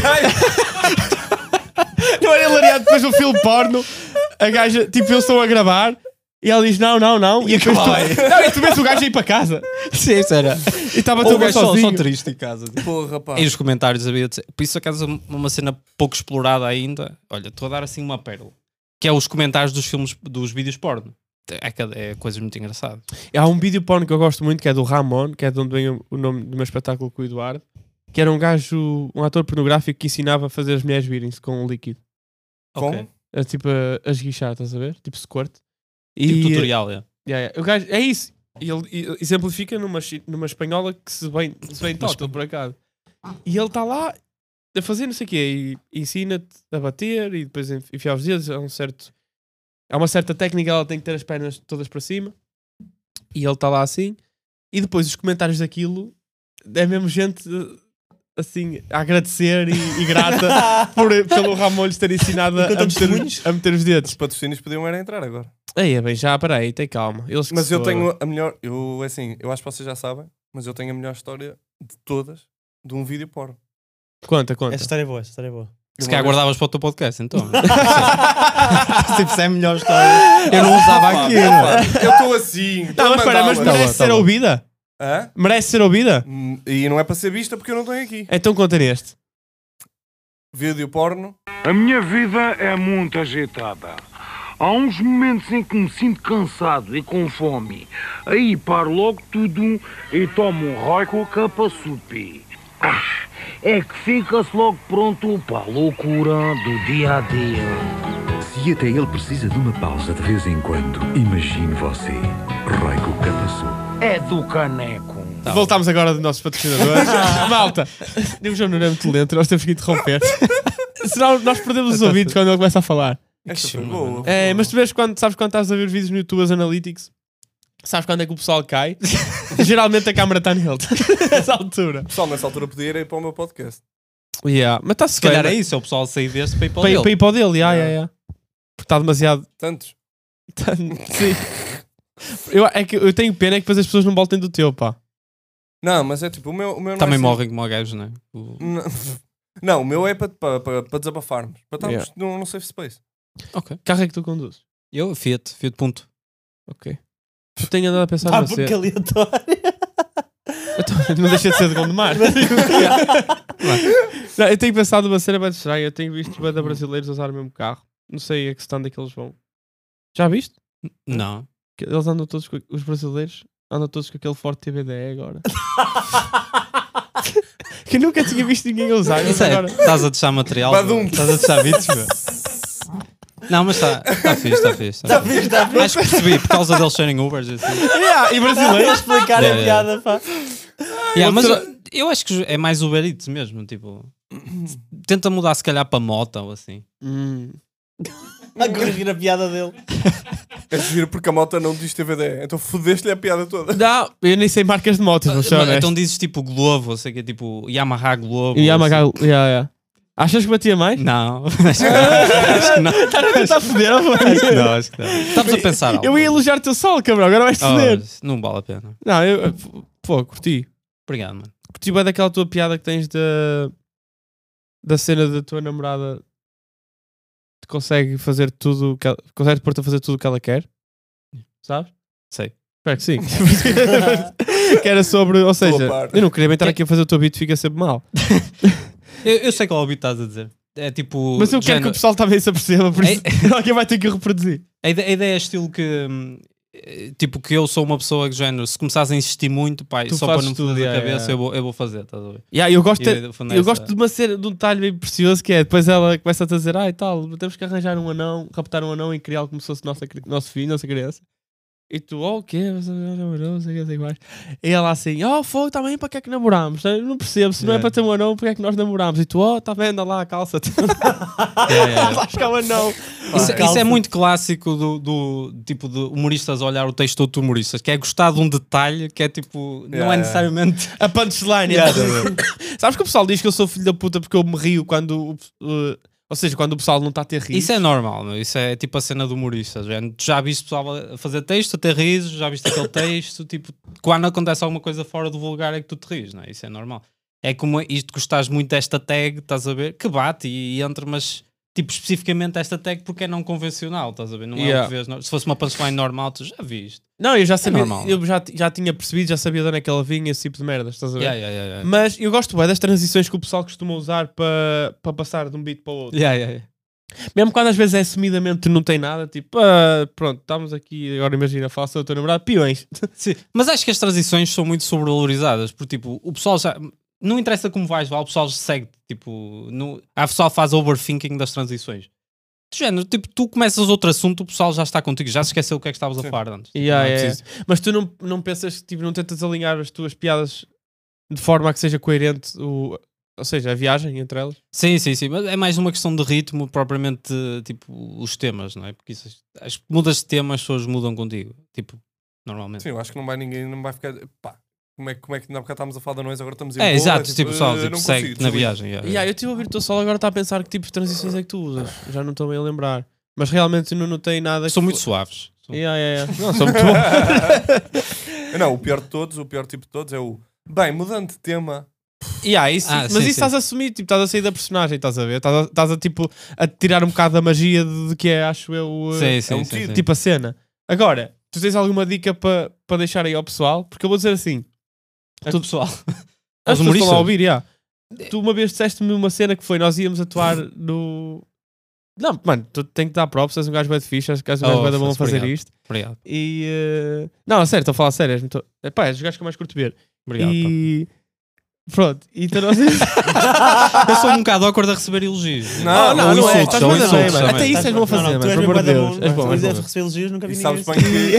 Não era hilariante depois do filme porno. A gaja, tipo, eles estão a gravar e ela diz não, não, não. E, depois tu, não, e tu vês o gajo a ir para casa. Sim, isso era. E estava Ou tu o gajo só, sozinho. só triste em casa. tipo. Porra, pá. E nos comentários havia de dizer, por isso acaso uma cena pouco explorada ainda. Olha, estou a dar assim uma pérola. Que é os comentários dos filmes, dos vídeos porno. É, cada- é coisas muito engraçadas. Há um vídeo porno que eu gosto muito que é do Ramon, que é de onde vem o- o nome do meu espetáculo com o Eduardo, que era um gajo, um ator pornográfico que ensinava a fazer as mulheres virem-se com um líquido. Com? Ok. É tipo a, a esguichar, estás a ver? Tipo squirt. E, Tipo tutorial, é. Yeah, yeah. O gajo, é isso. E ele e- exemplifica numa, chi- numa espanhola que se bem, se bem total, por acaso. E ele está lá a fazer não sei o quê e ensina-te a bater e depois enf- enfiar os dedos. Há um certo... Há uma certa técnica, ela tem que ter as pernas todas para cima. E ele está lá assim. E depois os comentários daquilo é mesmo gente assim a agradecer e, e grata por, pelo Ramon lhes ter ensinado a, a, Contam meter, testemunhos? a meter os dedos. Os patrocínios podiam era entrar agora. Aí, é bem, já, peraí, tem calma. Eles que Mas se eu fodam. tenho a melhor. Eu, assim, eu acho que vocês já sabem, mas eu tenho a melhor história de todas de um vídeo porno. Conta, conta. Esta história é boa, esta história é boa. Se calhar guardavas para o teu podcast, então. Tipo, se é a melhor história. Eu não usava Pá, aquilo. pá, eu estou assim. Não, mas espera, mas mandava. merece bom, ser tá bom. ouvida? Hã? Merece ser ouvida? Hum, E não é para ser vista porque eu não tenho aqui. Então conta neste. Vídeo porno. A minha vida é muito agitada. Há uns momentos em que me sinto cansado e com fome. Aí paro logo tudo e tomo um raio com a capa supi. Ah, é que fica-se logo pronto para a loucura do dia a dia. Se até ele precisa de uma pausa de vez em quando, imagine você, Raico Capaçu. É do caneco. Voltámos agora dos nossos patrocinadores. Malta, o João não é muito lento, nós temos que interromper. Senão nós perdemos os ouvidos quando ele começa a falar. Esta foi boa. É, mas tu vês quando, sabes quando estás a ver os vídeos no YouTube, as Analytics? Sabes quando é que o pessoal cai? Geralmente a câmera está nele. Nessa altura. Pessoal, nessa altura podia ir aí para o meu podcast. Yeah. Mas está-se Se calhar é isso, é o pessoal sair deste para ir para o Para, dele. para ir para o dele, yeah, yeah, yeah. Porque está demasiado. Tantos. Sim. Eu, é que eu tenho pena é que depois as pessoas não voltem do teu, pá. Não, mas é tipo, o meu, o meu não Também é assim- morrem como gajos, não é? O- Não, não, o meu é para pa, pa, pa desabafarmos. Para estarmos Yeah. num, num safe space. Ok. Carro é que tu conduzes? Eu, Fiat, Fiat ponto. Ok. Eu tenho andado a pensar Pá, numa porque cena. aleatório. Então, não deixa de ser de Gondomar. Não, eu tenho pensado numa cena bem estranha. Eu tenho visto bem brasileiros usar o mesmo carro. Não sei a que stand é que eles vão. Já viste? Não. Que Eles andam todos com, os brasileiros andam todos com aquele Ford T B D E agora. Que eu nunca tinha visto ninguém a usar. Mas Isso é, agora... estás a deixar material. Badum. Estás a deixar vídeos, meu. Não, mas está tá fixe, está fixe. Tá fixe. Está fixe. Acho que percebi, por causa deles serem Ubers. Assim. Yeah, e brasileiros. Explicar Yeah, a yeah. piada, pá. Yeah, mas Outra- eu, eu acho que é mais Uber Eats mesmo. Tipo, tenta mudar se calhar para moto ou assim. Hum. A corrigir a piada dele. É giro porque a moto não diz T V D E. Então fodeste-lhe a piada toda. Não, eu nem sei marcas de motos, não sei Mas, honesto. então dizes tipo Glovo, ou sei que é tipo Yamaha Glovo. E ou Yamaha, assim. yeah, yeah. Achas que batia mais? Não, acho que não. Acho que não. Estás a tentar foder, mano. Acho que não, acho que não. Estamos a pensar algo. Eu ia elogiar o teu sol, cabrão, agora vais-te Oh, foder. não vale a pena. Não, eu, pô, curti. Obrigado, mano. Curti bem daquela tua piada que tens da, da cena da tua namorada que consegue fazer tudo, que ela, consegue pôr-te a fazer tudo o que ela quer. Sabes? Sei. Espero que sim. Que era sobre, ou seja, parte. eu não queria bem estar aqui a fazer o teu beat, fica sempre mal. Eu, eu sei qual é o beat estás a dizer. É tipo. Mas eu quero que género- o pessoal também se aperceba, por isso alguém vai ter que reproduzir. A ideia, a ideia é estilo que. hum, eh, Tipo, que eu sou uma pessoa que género, se começares a insistir muito, pai, Tu só para fazes não me tudo, foder a yeah, cabeça, yeah. Eu, vou, eu vou fazer, estás a ver? Yeah, eu gosto, E, de, no fundo, eu essa- gosto de uma cena, de um detalhe bem precioso que é depois ela começa a dizer, ah e tal, temos que arranjar um anão, raptar um anão e criá-lo como se fosse nossa, cri- nosso filho, nossa criança. E tu, oh, o quê? Você já namorou? Não sei o que, não sei o que mais. E ela assim, oh, fogo, também para que é que namorámos? Eu não percebo, se não é Yeah. para ter um anão, porque é que nós namorámos? E tu, oh, está vendo, anda lá a calça-te. Yeah, yeah. Acho que é um anão. Isso, Calça. isso é muito clássico do, do tipo de humoristas olhar o texto de outros humoristas, que é gostar de um detalhe que é tipo, não Yeah, é yeah. necessariamente. A punchline. Yeah, Sabes que o pessoal diz que eu sou filho da puta porque eu me rio quando... uh, ou seja, quando o pessoal não está a ter riso. Isso é normal, meu. Isso é tipo a cena do humorista. Já, tu já viste pessoal a fazer texto, a ter risos, já viste aquele texto, tipo, quando acontece alguma coisa fora do vulgar é que tu te ris, não é? Isso é normal. É como isto, gostares muito desta tag, estás a ver, que bate e, e entra, mas tipo, especificamente esta tag porque é não convencional, estás a ver? Não é Yeah. o que vês. no- Se fosse uma punchline normal, tu já viste. Não, eu já sabia, normal. eu já, já tinha percebido, já sabia de onde é que ela vinha, esse tipo de merdas, estás a ver? Yeah, yeah, yeah, yeah. Mas eu gosto bem das transições que o pessoal costuma usar para pa passar de um beat para o outro. Yeah, yeah, yeah. Mesmo quando às vezes é assumidamente não tem nada, tipo, ah, pronto, estamos aqui, agora imagina, faça o teu namorado, peões. Sim, mas acho que as transições são muito sobrevalorizadas, porque tipo, o pessoal já não interessa como vais, vá, o pessoal segue, tipo, no, a pessoal faz overthinking das transições. De género, tipo, tu começas outro assunto, o pessoal já está contigo, já se esqueceu o que é que estavas a falar antes. Tipo, Yeah, não é yeah. preciso- Mas tu não, não pensas que tipo, não tentas alinhar as tuas piadas de forma a que seja coerente, o, ou seja, a viagem entre elas? Sim, sim, sim, mas é mais uma questão de ritmo, propriamente, tipo, os temas, não é? Porque isso, as mudas de temas, as pessoas mudam contigo, tipo, normalmente. Sim, eu acho que não vai ninguém, não vai ficar. Pá, como é, que- como é que na época estávamos a falar de nós, agora estamos em É, boa, exato, tipo, só, eh, tipo, não segue consigo, na desligo. viagem. yeah, Yeah, eu estive a ouvir o teu solo, agora está a pensar que tipo de transições é que tu usas. Já não estou bem a lembrar. Mas realmente eu não notei nada. São que muito fo- suaves. São- Yeah, yeah, yeah. Não, são muito bom. Não, o pior de todos, o pior tipo de todos é o. Bem, mudando de tema. Yeah, isso, Ah, mas sim, isso sim. estás a assumir, tipo, estás a sair da personagem, estás a ver? Estás a, estás a, tipo, a tirar um bocado da magia de, de que é, acho eu, uh, Sim, sim, um sim, tiro, sim. tipo a cena. Agora, tu tens alguma dica para pa deixar aí ao pessoal? Porque eu vou dizer assim: Tudo pessoal. as Os pessoas estão humoristas? a ouvir, yeah. Tu uma vez disseste-me uma cena que foi: nós íamos atuar no. Não, mano, tu tens que dar props, és um gajo bem de fixe, és um gajo Oh, bem da bom a fosse, fazer obrigado. isto. Obrigado. E. uh, Não, a sério, estou a falar a sério. És muito... Epá, és os gajos que eu mais curto ver. Obrigado. pá. E. Pronto, então nós. Eu sou um bocado awkward a receber elogios. Não, Oh, não, Ou não é, insultos, estás ou bem, insultos bem, mano. também. Até isso és bom a fazer, Não, não, tu mano, és pelo amor de bué da Deus. bom, És bom, tu és és bom. receber elogios, nunca vi E ninguém sabes assim. bem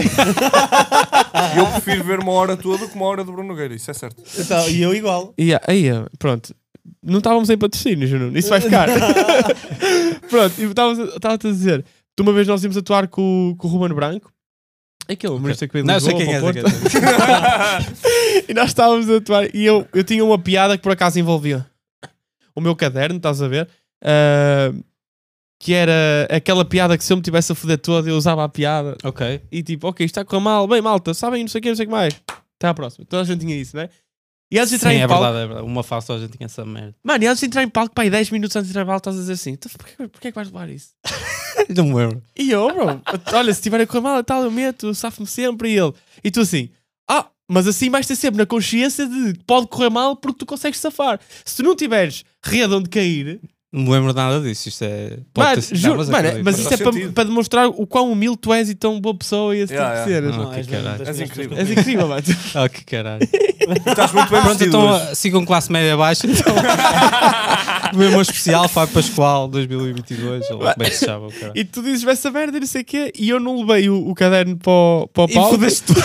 que eu prefiro ver uma hora toda que uma hora do Bruno Nogueira, isso é certo. Então, e eu igual. E aí, pronto. Não estávamos em patrocínio, Juno. Isso vai ficar. Pronto, e estava-te a dizer. Tu uma vez nós íamos atuar com, o- com o Ruben Branco. Aquele humorista que veio de Não, eu sei Lisboa quem é. para o sei quem Porto. é. E nós estávamos a atuar. E eu, eu tinha uma piada que por acaso envolvia o meu caderno, estás a ver? Ah, que era aquela piada que se eu me tivesse a foder toda, eu usava a piada. Ok. E tipo, ok, isto está a correr mal. Bem, malta, sabem, não sei o que, não sei o que mais. Até à próxima. Toda a gente tinha isso, né? E antes de entrar Sim, em é palco, verdade, é verdade. Uma face a gente tinha essa merda. mano, e antes de entrar em palco, pá, aí dez minutos antes de entrar em palco, estás a dizer assim: "Então, porquê, porquê é que vais levar isso?" Não me lembro. E eu, bro, olha, se tiver a correr mal e tal, eu meto, safo-me sempre. E ele, e tu assim, ah, mas assim vais ter sempre na consciência de que pode correr mal porque tu consegues safar. Se tu não tiveres rede onde cair, Não me lembro nada disso. Isto é. pode mano, ter- juro, não, mas mano, acredito. mas isso é Faz para, sentido. para demonstrar o quão humilde tu és e tão boa pessoa e esse Yeah, tipo de cenas. Ah, Não, que és mesmo caralho. das És melhores incrível. pessoas És incrível, mano. Ah, que caralho. E estás muito bem Pronto, vestido então hoje. uh, sigam classe média baixa. Então. O mesmo especial, Fábio Pascoal dois mil e vinte e dois. Ou como é que se chama? Cara. E tu dizes essa merda e não sei o quê, e eu não levei o, o caderno para o, para o E palco. fodeste tu.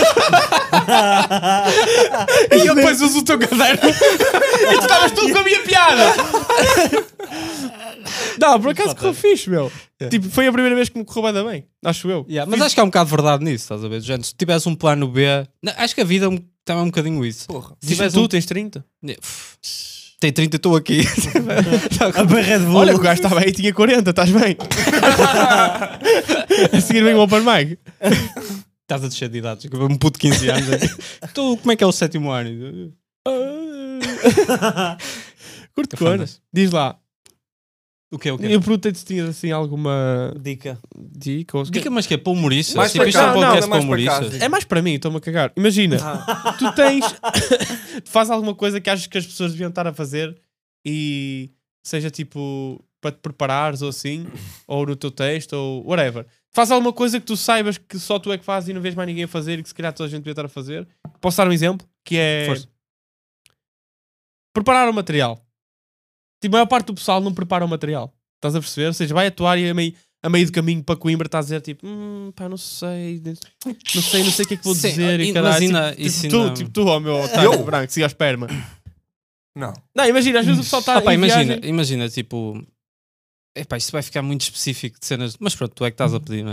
E eu depois uso o teu caderno e tu estavas tudo com a minha piada. Não, por acaso correu fixe, meu. Tipo, foi a primeira vez que me correu bem, bem, acho eu. Yeah, mas acho que há um bocado de verdade nisso, estás a ver? Gente, se tivesse um plano B, não, acho que a vida é um- também é um bocadinho isso. Porra. Se Diz-me tivesse tu, um... tens trinta. Uf, Tem trinta, estou aqui. A Red Bull. Olha, o gajo estava aí e tinha quarenta, estás bem? A seguir vem o Open Mic. Estás a descer de idades. Um puto de quinze anos. Então, como é que é o sétimo ano? Curto É cona. fantástico. Diz lá. O que é o quê? Eu perguntei-te se tinhas assim alguma Dica. dica ou... Dica, mas que é para humoristas? Mais Tipo, para isto é um cá, podcast não, para mais para cá, humoristas. sim. É mais para mim, estou-me a cagar. Imagina, tu tens... tu fazes alguma coisa que achas que as pessoas deviam estar a fazer e seja tipo para te preparares ou assim, ou no teu texto, ou whatever. Faz alguma coisa que tu saibas que só tu é que fazes e não vês mais ninguém a fazer e que se calhar toda a gente devia estar a fazer. Posso dar um exemplo? Que é... Força. Preparar o material. Tipo, a maior parte do pessoal não prepara o material. Estás a perceber? Ou seja, vai atuar e a meio, a meio do caminho para Coimbra está a dizer tipo, hum, pá, não sei, não sei, não sei o que é que vou Sim, dizer. e- E caralho, mas tipo, ainda- tipo, isso tu, ainda- tipo tu, ó meu otário branco, siga a esperma. Não. Não, imagina, às vezes o pessoal está Ah, pá, em imagina, viagem. imagina, tipo... Epá, isto vai ficar muito específico de cenas... Mas pronto, tu é que estás a pedir, não é?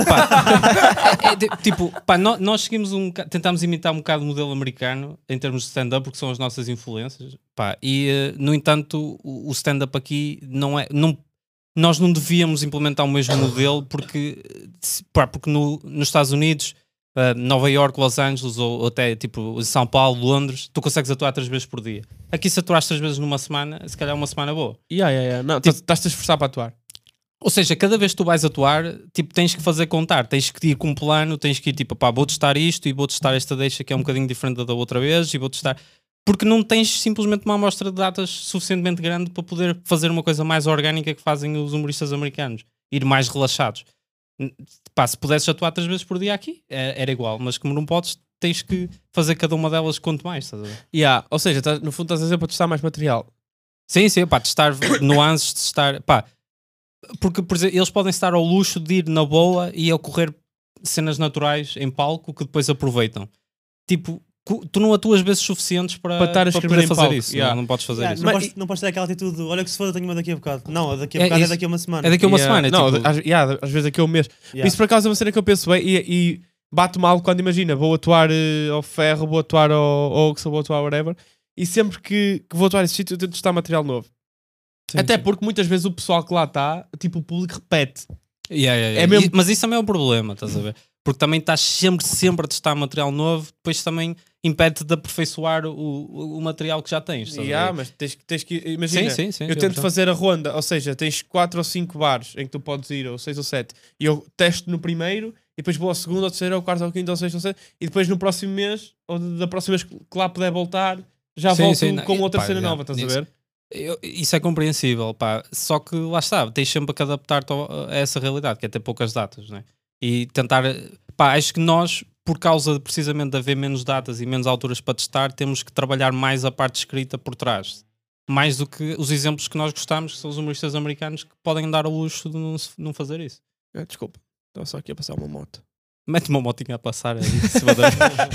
Pá, é- é de- tipo, pá, nó- nós seguimos um... boca- Tentámos imitar um bocado o modelo americano em termos de stand-up, porque são as nossas influências. Pá, e, eh, no entanto, o, o stand-up aqui não é... Não, nós não devíamos implementar o mesmo modelo porque, se- pá, porque no, nos Estados Unidos... Uh, Nova York, Los Angeles ou, ou até tipo São Paulo, Londres, tu consegues atuar três vezes por dia. Aqui se atuares três vezes numa semana, se calhar é uma semana boa. Yeah, yeah, yeah. Não, Tipo- estás-te a esforçar para atuar. Ou seja, cada vez que tu vais atuar, tipo, tens que fazer contar, tens que ir com um plano, tens que ir tipo, pá, vou testar isto e vou testar esta deixa que é um bocadinho diferente da da outra vez e vou testar. Porque não tens simplesmente uma amostra de datas suficientemente grande para poder fazer uma coisa mais orgânica que fazem os humoristas americanos. Ir mais relaxados. N- Pá, se pudesses atuar três vezes por dia aqui, é- era igual, mas como não podes, tens que fazer cada uma delas quanto mais, estás a ver? Yeah. Ou seja, estás- no fundo estás a dizer para testar mais material. Sim, sim, pá, testar nuances, testar, pá, porque por exemplo, eles podem estar ao luxo de ir na boa e ocorrer cenas naturais em palco que depois aproveitam. Tipo, cu- tu não atuas vezes suficientes para, Para estar a escrever poder em fazer palco, isso, yeah. não, não podes fazer Yeah, isso. não, Mas- podes, não podes ter aquela atitude de, olha que se for eu tenho uma daqui a bocado. Não, a daqui a É bocado é, isso. daqui a uma semana. É daqui a uma Yeah. semana, Não, tipo, às, yeah, às vezes daqui a um mês. Yeah. Isso por acaso é uma cena que eu penso bem e, e bato mal quando imagina, vou atuar eh, ao ferro, vou atuar ao ao Ox, vou atuar whatever, e sempre que, que vou atuar esse sítio eu tento testar material novo. Sim, Até sim. porque muitas vezes o pessoal que lá está, tipo o público repete. Yeah, yeah, yeah. É mesmo- E- mas isso também é um problema, estás a ver? Porque também estás sempre, sempre a testar material novo, depois também impede de aperfeiçoar o, o, o material que já tens. estás a Yeah, ver? mas tens, que- tens que imagina, sim, sim, sim. eu tento fazer a ronda, ou seja, tens quatro ou cinco bares em que tu podes ir, ou seis ou sete, e eu testo no primeiro, e depois vou ao segundo, ao terceiro, ao quarto, ao quinto, ao sexto, ao sétimo, e depois no próximo mês, ou da próxima vez que lá puder voltar, já Sim, volto sim, não, com e- outra pá, cena yeah, nova, estás a isso. ver? Eu- isso é compreensível, pá. Só que lá está, tens sempre que adaptar-te ao- a essa realidade, que é ter poucas datas, né? E tentar, pá, acho que nós, por causa de, precisamente de haver menos datas e menos alturas para testar, temos que trabalhar mais a parte escrita por trás. Mais do que os exemplos que nós gostamos, que são os humoristas americanos, que podem dar ao luxo de não, se- não fazer isso. Ah, desculpa, estava só aqui a passar uma moto. Mete uma motinha a passar aí, em cima da...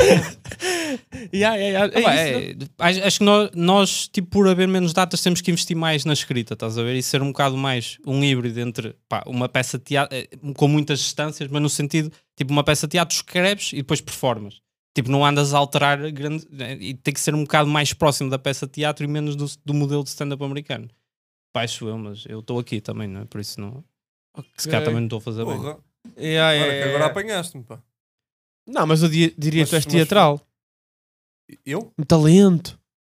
Yeah, yeah, yeah. Ah, pá, É isso, é, acho, acho que nós, nós, tipo, por haver menos datas, temos que investir mais na escrita, estás a ver? E ser um bocado mais um híbrido entre pá, uma peça de teatro eh, com muitas distâncias, mas no sentido, tipo, uma peça de teatro escreves e depois performas. Tipo, não andas a alterar grande, eh, e tem que ser um bocado mais próximo da peça de teatro e menos do, do modelo de stand-up americano. Pá, acho eu, mas eu estou aqui também, não é? Por isso não. Se calhar também não estou a fazer bem. Porra. Yeah, yeah, Olha que yeah, agora yeah. apanhaste-me, pá. Não, mas eu di- diria que tu és Mas- mas- teatral. Eu? Um talento.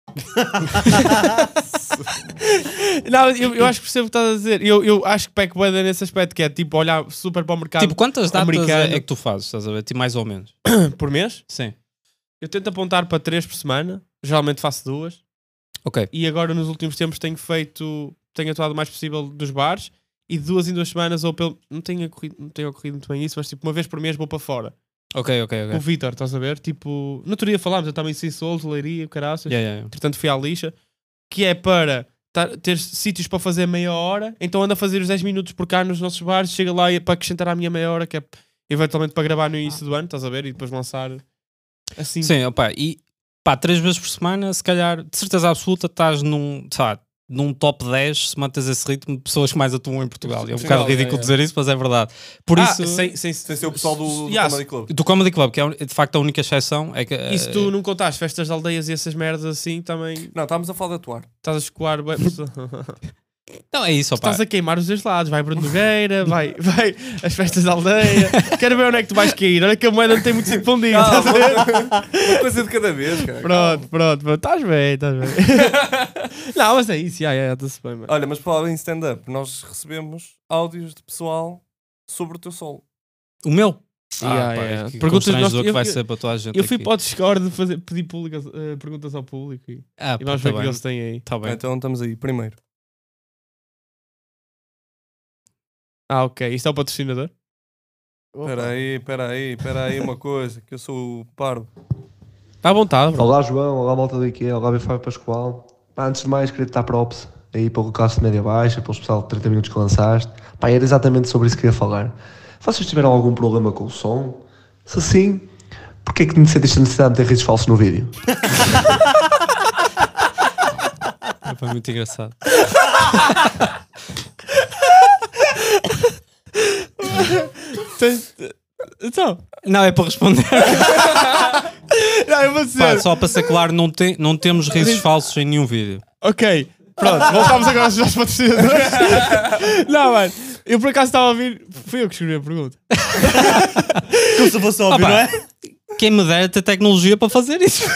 Não, eu, eu acho que percebo o que estás a dizer. Eu, eu acho que peco bué nesse aspecto, que é tipo olhar super para o mercado Tipo, quantas datas americano. é, é que tu fazes, estás a ver? Tipo, mais ou menos. por mês. Sim. Eu tento apontar para três por semana. Geralmente faço duas. Ok. E agora nos últimos tempos tenho feito, tenho atuado o mais possível dos bares. E de duas em duas semanas, ou pelo. Não tenho ocorrido, não tenho ocorrido muito bem isso, mas tipo, uma vez por mês vou para fora. Ok, ok, Com o ok. Vitor, estás a ver? Tipo, no outro dia falámos, eu também em Souls, Leiria, caraças. Yeah, yeah, yeah. Portanto, fui à lixa. Que é para tar- ter sítios para fazer meia hora. Então anda a fazer os dez minutos por cá nos nossos bares. Chega lá e é para acrescentar à minha meia hora, que é eventualmente para gravar no início do ano, estás a ver? E depois lançar assim. Sim, opa, e pá, três vezes por semana, se calhar, de certeza absoluta, estás num, sei lá, num top dez, se mantes esse ritmo de pessoas que mais atuam em Portugal. E é um bocado Portugal, ridículo é, é. dizer isso, mas é verdade. Por Ah, isso, sem, sem, Sem ser o pessoal do, do Yeah, Comedy Club. do Comedy Club, que é de facto a única exceção, é que E se tu não contares festas de aldeias e essas merdas assim, também Não, estávamos a falar de atuar. estás a escoar. Bué- não é isso, opa. Estás a queimar os dois lados. Vai Bruno Nogueira, vai, vai as festas de aldeia. Quero ver onde é que tu vais cair. Olha que a moeda não tem muito sido fundida. Ah, estás a ver? Uma coisa de cada vez, cara. Pronto, pronto, pronto. Estás bem, estás bem. Não, mas é isso. Já, já, está-se bem, mano. Olha, mas para falar em stand-up, nós recebemos áudios de pessoal sobre o teu solo. O meu? Yeah, Ah, pá, yeah. que Perguntas constrangedor nós- que eu- vai eu- ser para toda a gente Eu fui aqui. para o Discord fazer, pedir pública, eh, perguntas ao público e, Ah, e vamos tá ver o que bem. eles têm aí. Tá bem. Então estamos aí, primeiro. Ah, ok. Isto é o patrocinador? Espera aí, espera aí, espera aí uma coisa, que eu sou o pardo. Está à vontade, bro. Olá João, olá malta do IKEA, olá B F Pascoal. Pá, antes de mais queria te dar props aí pelo classe média baixa, pelo especial de trinta minutos que lançaste. Pá, era exatamente sobre isso que queria falar. Vocês tiveram algum problema com o som? Se sim, porquê é que sentiste a necessidade de ter risos falsos no vídeo? Foi muito engraçado. Tens- Então, Não, é para responder. não, eu vou dizer. Pá, só para ser claro, não, tem, não temos risos falsos em nenhum vídeo. Ok, pronto, voltamos agora aos nossos patrocinadores. Não, mano, eu por acaso estava a ouvir. Fui eu que escrevi a pergunta. Como se fosse óbvio, Opa, não é? Quem me dera ter tecnologia para fazer isso.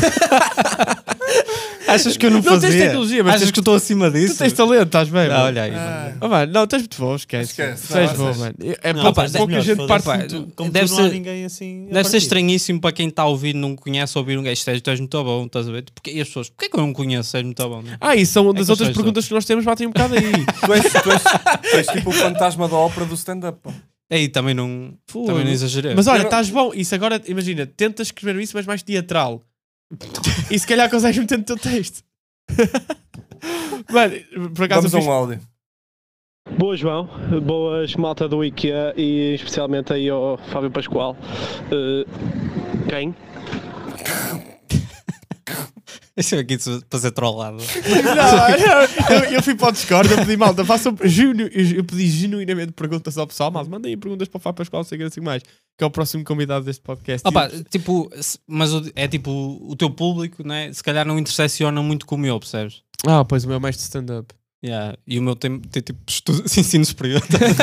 Achas que eu não, Não tens fazia? tecnologia, mas Achas tens- que eu estou acima disso? Tu tens talento, estás bem, Não, mano? olha aí, mano. Oh, mano, não, tens muito bom, esquece. Esquece, Tu és não, bom, és- mano. É Não, pouca, pá, pouca melhor, gente foda-se. parte. Pá, Como deve tu, não há ser- ninguém assim. a Deve ser partir. estranhíssimo para quem está a ouvir não conhece ouvir um gajo. Tu és- tu és muito bom, estás a ver? Porque, e as pessoas, porquê que eu não conheço? És muito bom. Não? Ah, e são É das que eu outras sei, perguntas que nós temos, batem um bocado aí. Tu és, tu és, tu és tipo o fantasma da ópera do stand-up. pá. Aí também não, Fogo. também não exagerei. Mas olha, Eu não- estás bom. Isso agora, imagina, tenta escrever isso, mas mais teatral. E se calhar consegues meter no teu texto. Mano, por acaso Vamos eu a fiz... um áudio. Boas, João. Boas, malta do IKEA e especialmente aí ao Fábio Pascoal. Eh, quem? Isso é aqui para ser trollado. Não, não, eu, eu fui para o Discord, eu pedi malta, façam, genu, eu pedi genuinamente perguntas ao pessoal, malta, mandem aí perguntas para o Fábio Pascoal, sei que assim mais, que é o próximo convidado deste podcast. Opa, tipo, se- mas o- é tipo o teu público, né? Se calhar não intersecciona muito com o meu, percebes? Ah, pois o meu é mais de stand-up. Yeah. E o meu tem, tem tipo estudo, ensino superior.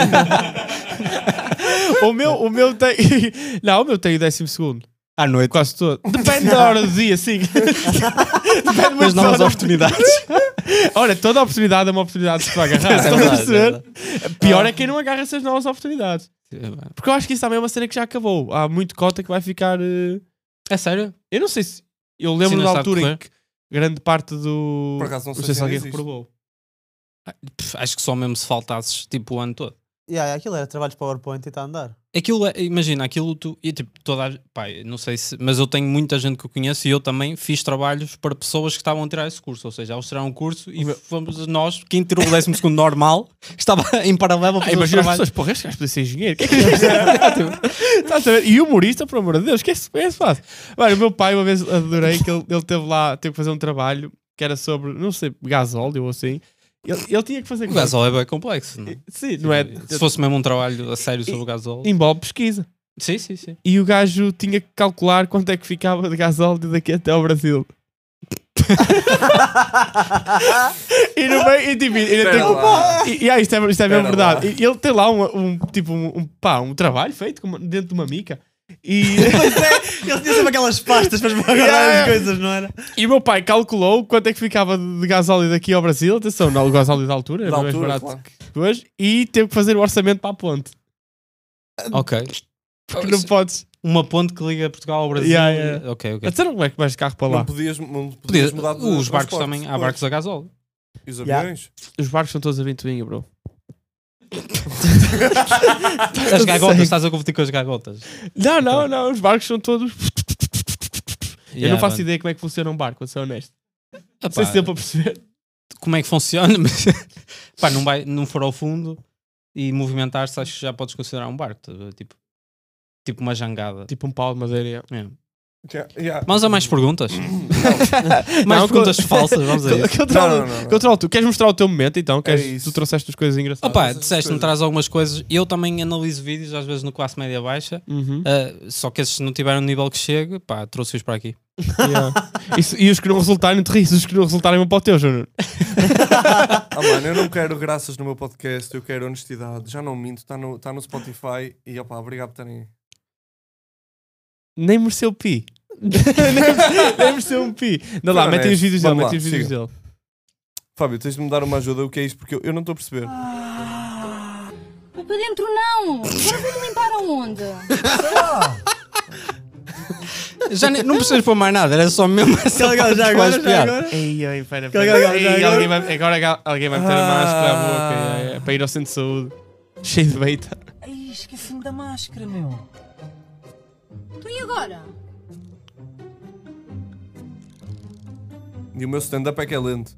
O meu, o meu tem. Não, o meu tem o décimo segundo. À noite. Quase todo. Depende da hora do dia, sim. Depende Mas muito novas da hora. oportunidades. Olha, toda a oportunidade é uma oportunidade de se agarrar. É Estás a verdade, perceber? é Pior é quem não agarra essas novas oportunidades. verdade. Porque eu acho que isso também é uma cena que já acabou. Há muito cota que vai ficar. eh, É sério? Eu não sei se. Eu lembro Sim, não da está a altura em decorrer. que grande parte do. Por acaso não sei se se alguém ainda existe. reprovou. Pff, Acho que só mesmo se faltasses tipo o ano todo. Yeah, aquilo era trabalhos PowerPoint e está a andar. Aquilo é, imagina, aquilo tu, e tipo, toda a, pá, não sei se, mas eu tenho muita gente que eu conheço e eu também fiz trabalhos para pessoas que estavam a tirar esse curso, ou seja, eles tiraram um curso e fomos nós, quem tirou o décimo segundo normal, que estava em paralelo a Ah, fazer os imagina as trabalhos. pessoas, porra, este gajo podia ser engenheiro. Que é que Estás a ver? E humorista, por amor de Deus, que é isso que se faz? Mano, o meu pai, uma vez adorei que ele, ele teve lá, teve que fazer um trabalho que era sobre, não sei, gasóleo ou assim. Ele, ele tinha que fazer. O gasóleo é bem complexo, não é? Sim, não é? Se fosse mesmo um trabalho a sério sobre o gasóleo. Envolve pesquisa. Sim, sim, sim. E o gajo tinha que calcular quanto é que ficava de gasóleo daqui até ao Brasil. E no meio, e tipo, ainda tem lá. que. E, e ah, isto é, isto é mesmo Espera verdade. E ele tem lá um, um tipo, um, um, pá, um trabalho feito com uma- dentro de uma mica. E, Pois é, ele tinha sempre aquelas pastas para esmagar Yeah. as coisas, não era? e o meu pai calculou quanto é que ficava de de gasóleo daqui ao Brasil. Atenção, não, o gasóleo da altura, era Da mais altura, barato claro. que hoje. E teve que fazer o orçamento para a ponte. Ok. Porque não podes. Uma ponte que liga Portugal ao Brasil. Yeah, yeah. Ok, ok. Então como é que vais de carro para lá? Não podias, não Podia- podias mudar de os barcos transporte também, há depois. barcos a gasóleo. E os Yeah. aviões? Os barcos são todos a ventoinha, bro. As gagotas, estás a competir com as gagotas. Não, não, não. Os barcos são todos. Eu Yeah, não faço mano. ideia como é que funciona um barco, vou ser honesto. Não Epá, sei se deu para perceber. como é que funciona, mas pá, não, vai, não for ao fundo e movimentar-se, acho que já podes considerar um barco. tá a ver? Tipo, tipo uma jangada. Tipo um pau de madeira. É. Yeah, yeah. Vamos a mais perguntas? mais Não, perguntas co- falsas, vamos a isso. Controla, Não, não, não, não. controla, tu queres mostrar o teu momento então? Queres, isso. tu trouxeste as coisas engraçadas. Opa, essas disseste-me, coisas. traz algumas coisas. Eu também analiso vídeos, às vezes no classe média baixa. Uhum. Uh, só que esses não tiveram o nível que chega, pá, trouxe-os para aqui. Yeah. Isso- e os que não resultarem, te rires. Os que não resultarem, vão para o teu, Júnior. Ah, mano, eu não quero graças no meu podcast, eu quero honestidade. Já não minto, está no, tá no Spotify e opá, obrigado por terem. Nem mereceu pi. nem, nem mereceu um pi. Não lá, Foi metem os honesto. vídeos dele, Vamos lá, metem os vídeos siga. dele. Fábio, tens de me dar uma ajuda, o que é isto? Porque eu, eu não estou a perceber. Vai para dentro não! Agora vou-me limpar aonde? Já nem- não precisas pôr mais nada, era só mesmo essa Aquela parte já que agora, vais já piar. agora. Ei, ei, pera, Aquela pera. gaga- já Ei, agora. alguém vai, agora alguém vai meter a máscara à boca. Ah. é, é, para ir ao centro de saúde. Cheio de beita. Ai, esqueci-me da máscara, meu. Tu e agora? E o meu stand-up é que é lento.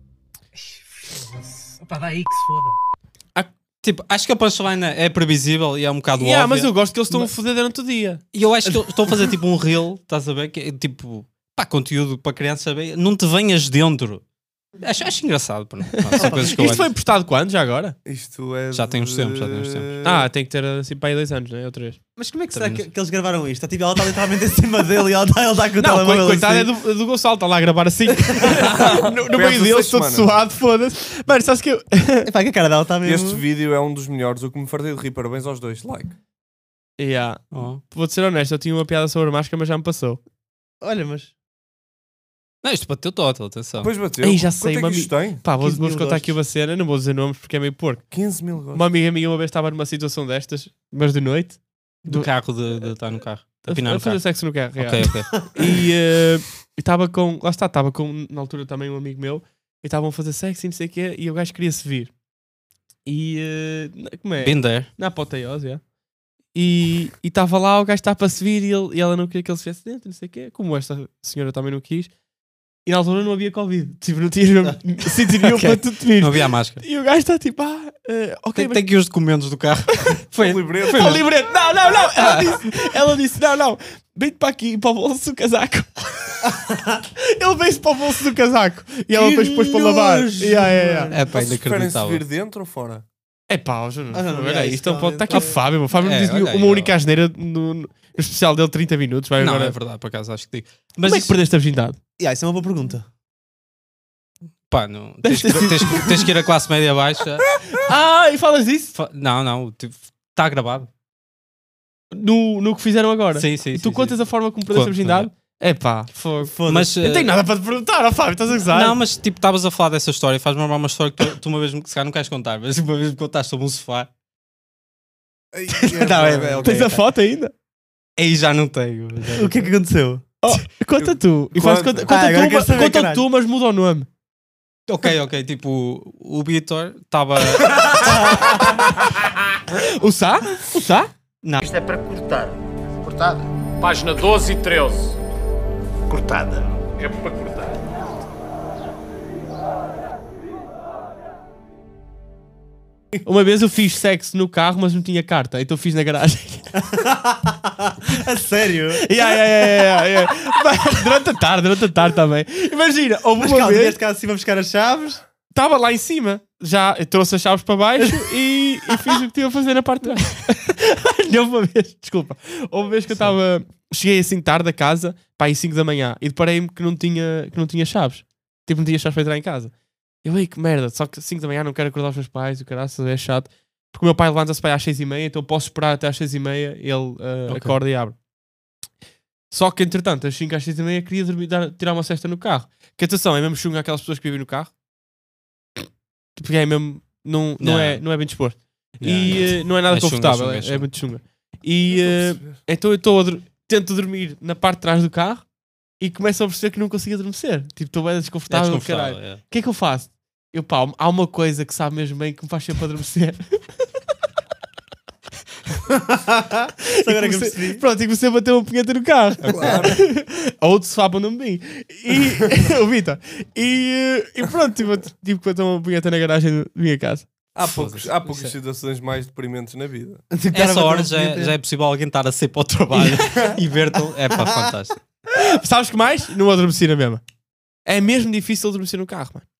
Opa, dá aí que se foda. Tipo, acho que a punchline é previsível e é um bocado Yeah, óbvia. mas eu gosto que eles estão Mas- a foder durante o dia. E eu acho que eu estou a fazer tipo um reel, estás a ver? Que é tipo, pá, conteúdo para criança saber. Não te venhas dentro. Acho, acho engraçado. Pá, não. Pá, são coisas que eu Isto foi acho. postado quando, já agora? Isto é. Já tem uns de- tempos, já tem uns tempos. Ah, tem que ter assim para aí dois anos, né? Ou três. Mas como é que será Também que, não que eles gravaram isto? Tipo, ela está literalmente em cima dele e ela está ele tá com o Não, telemóvel coi- coitado assim. é do, do Gonçalo, está lá a gravar assim. no no Foi há meio deles, dezasseis todo semanas. suado, foda-se. Mano, sabes que eu. Epá, que a cara dela está mesmo... Este vídeo é um dos melhores, o que me fartei de rir. Parabéns aos dois. Like. Yeah. Oh. Vou-te ser honesto, eu tinha uma piada sobre a máscara, mas já me passou. Olha, mas... Não, isto bateu total, atenção. Depois bateu. Ei, já sei, Quanto é que mami- isto tem? Pá, vou- quinze vou-vos mil contar aqui gostos. uma cena, não vou dizer nomes porque é meio porco. quinze mil gostos. Uma amiga minha uma vez estava numa situação destas, mas de noite. Do carro, de de estar no carro. De A, apinar a no fazer carro. sexo no carro. Ok, real. ok. E eh, estava com. Lá está, estava com na altura também um amigo meu. E estavam a fazer sexo e não sei o quê. E o gajo queria-se vir. E. eh, como é? Been there. Na apoteose, é. E estava lá, o gajo estava para se vir e, ele, e ela não queria que ele se viesse dentro, não sei o quê. Como esta senhora também não quis. E na altura não havia Covid. Tipo, não tinha sítio nenhum Ok. para tu te vir. Não havia a máscara. E o gajo está tipo, ah, eh, ok, Tem, mas tem aqui os documentos do carro. Foi, Um librete. foi o librete. Não, não, não. Ela disse, ela disse não, não. Vem-te para aqui, para o bolso do casaco. Ele veio-se para o bolso do casaco. E ela Que depois pôs para lavar. nojo, Yeah, yeah, yeah. É pá, Vocês preferem-se inacreditável. vir dentro ou fora? É pá, ó, Júnior. Ah, não, não, Olha é aí, isso, isto é um ponto. Está aqui o realmente. Fábio. O Fábio me É, disse olha aí, uma ó. única asneira no, no especial dele, trinta minutos. Vai Não, agora. é verdade, por acaso acho que digo. Mas Mas como é que isso- perdeste a virgindade? Yeah, isso é uma boa pergunta. pá, não. Tens, que- tens que- tens que ir a classe média baixa. Ah, e falas disso? Fa- Não, não, tipo, está gravado. No, no que fizeram agora? Sim, sim. E tu sim, contas sim. a forma como perdeste a Conto, virgindade? É pá, fogo. Mas, Eu eh, tenho nada para te perguntar, ó Fábio, estás a gozar? Não, mas tipo, estavas a falar dessa história. Faz-me lembrar uma história que tu, tu uma vez, se calhar não queres contar, mas uma vez me contaste sobre um sofá. Ai, Não, é- é ok. Tens a foto ainda? Aí já não tenho. já O que é que aconteceu? Oh, conta tu. E faz, Conta. conta, conta, Ah, agora tu, quero mas- saber, conta caralho. tu, mas muda o nome. Ok, ok, tipo, o Vitor estava. O Sá? O Sá? Isto é para cortar. Cortada. Página doze e treze. Cortada. É para cortar. Uma vez eu fiz sexo no carro, mas não tinha carta, então fiz na garagem. A sério? Yeah, yeah, yeah, yeah, yeah. Mas durante a tarde, durante a tarde também. Imagina, houve Mas uma calma, vez, vieste cá acima buscar as chaves? estava lá em cima, já eu trouxe as chaves para baixo e, e fiz o que tinha a fazer na parte de trás. E houve uma vez, desculpa, houve uma vez que eu estava, cheguei assim tarde a casa, para aí cinco da manhã, e deparei-me que não tinha, que não tinha chaves. Tipo, não tinha chaves para entrar em casa. Eu, ei, que merda, só que cinco da manhã não quero acordar os meus pais, o caralho, é chato. Porque o meu pai levanta-se para aí às seis e meia, então posso esperar até às seis e meia, ele uh, Ok. acorda e abre. Só que, entretanto, às cinco às seis e meia queria dormir, dar, tirar uma cesta no carro. Que atenção, é mesmo chunga aquelas pessoas que vivem no carro. Porque é mesmo... Não, não, Yeah. é, não é bem disposto. Yeah, e yeah. uh, não é nada É chunga, confortável. chunga, é, chunga. é muito chunga. E uh, então eu estou a dur- tento dormir na parte de trás do carro e começo a perceber que não consigo adormecer. Tipo, estou bem É desconfortável. desconfortável, caralho. é. O que é que eu faço? Eu, pá, há uma coisa que sabe mesmo bem que me faz sempre adormecer. Só agora que eu comecei- percebi. Pronto, e comecei a bater uma punheta no carro. Claro. A outro sofá para não me vir. E o Vitor. E, eh, e pronto, tive, tive que bater uma punheta na garagem da minha casa. Há, poucos, há poucas Isso é- situações mais deprimentes na vida. Essa hora já, é- já é possível alguém estar a sair para o trabalho e ver-te. É pá, fantástico. Sabes que mais? Não adormeci na mesma. É mesmo difícil adormecer no carro, mano.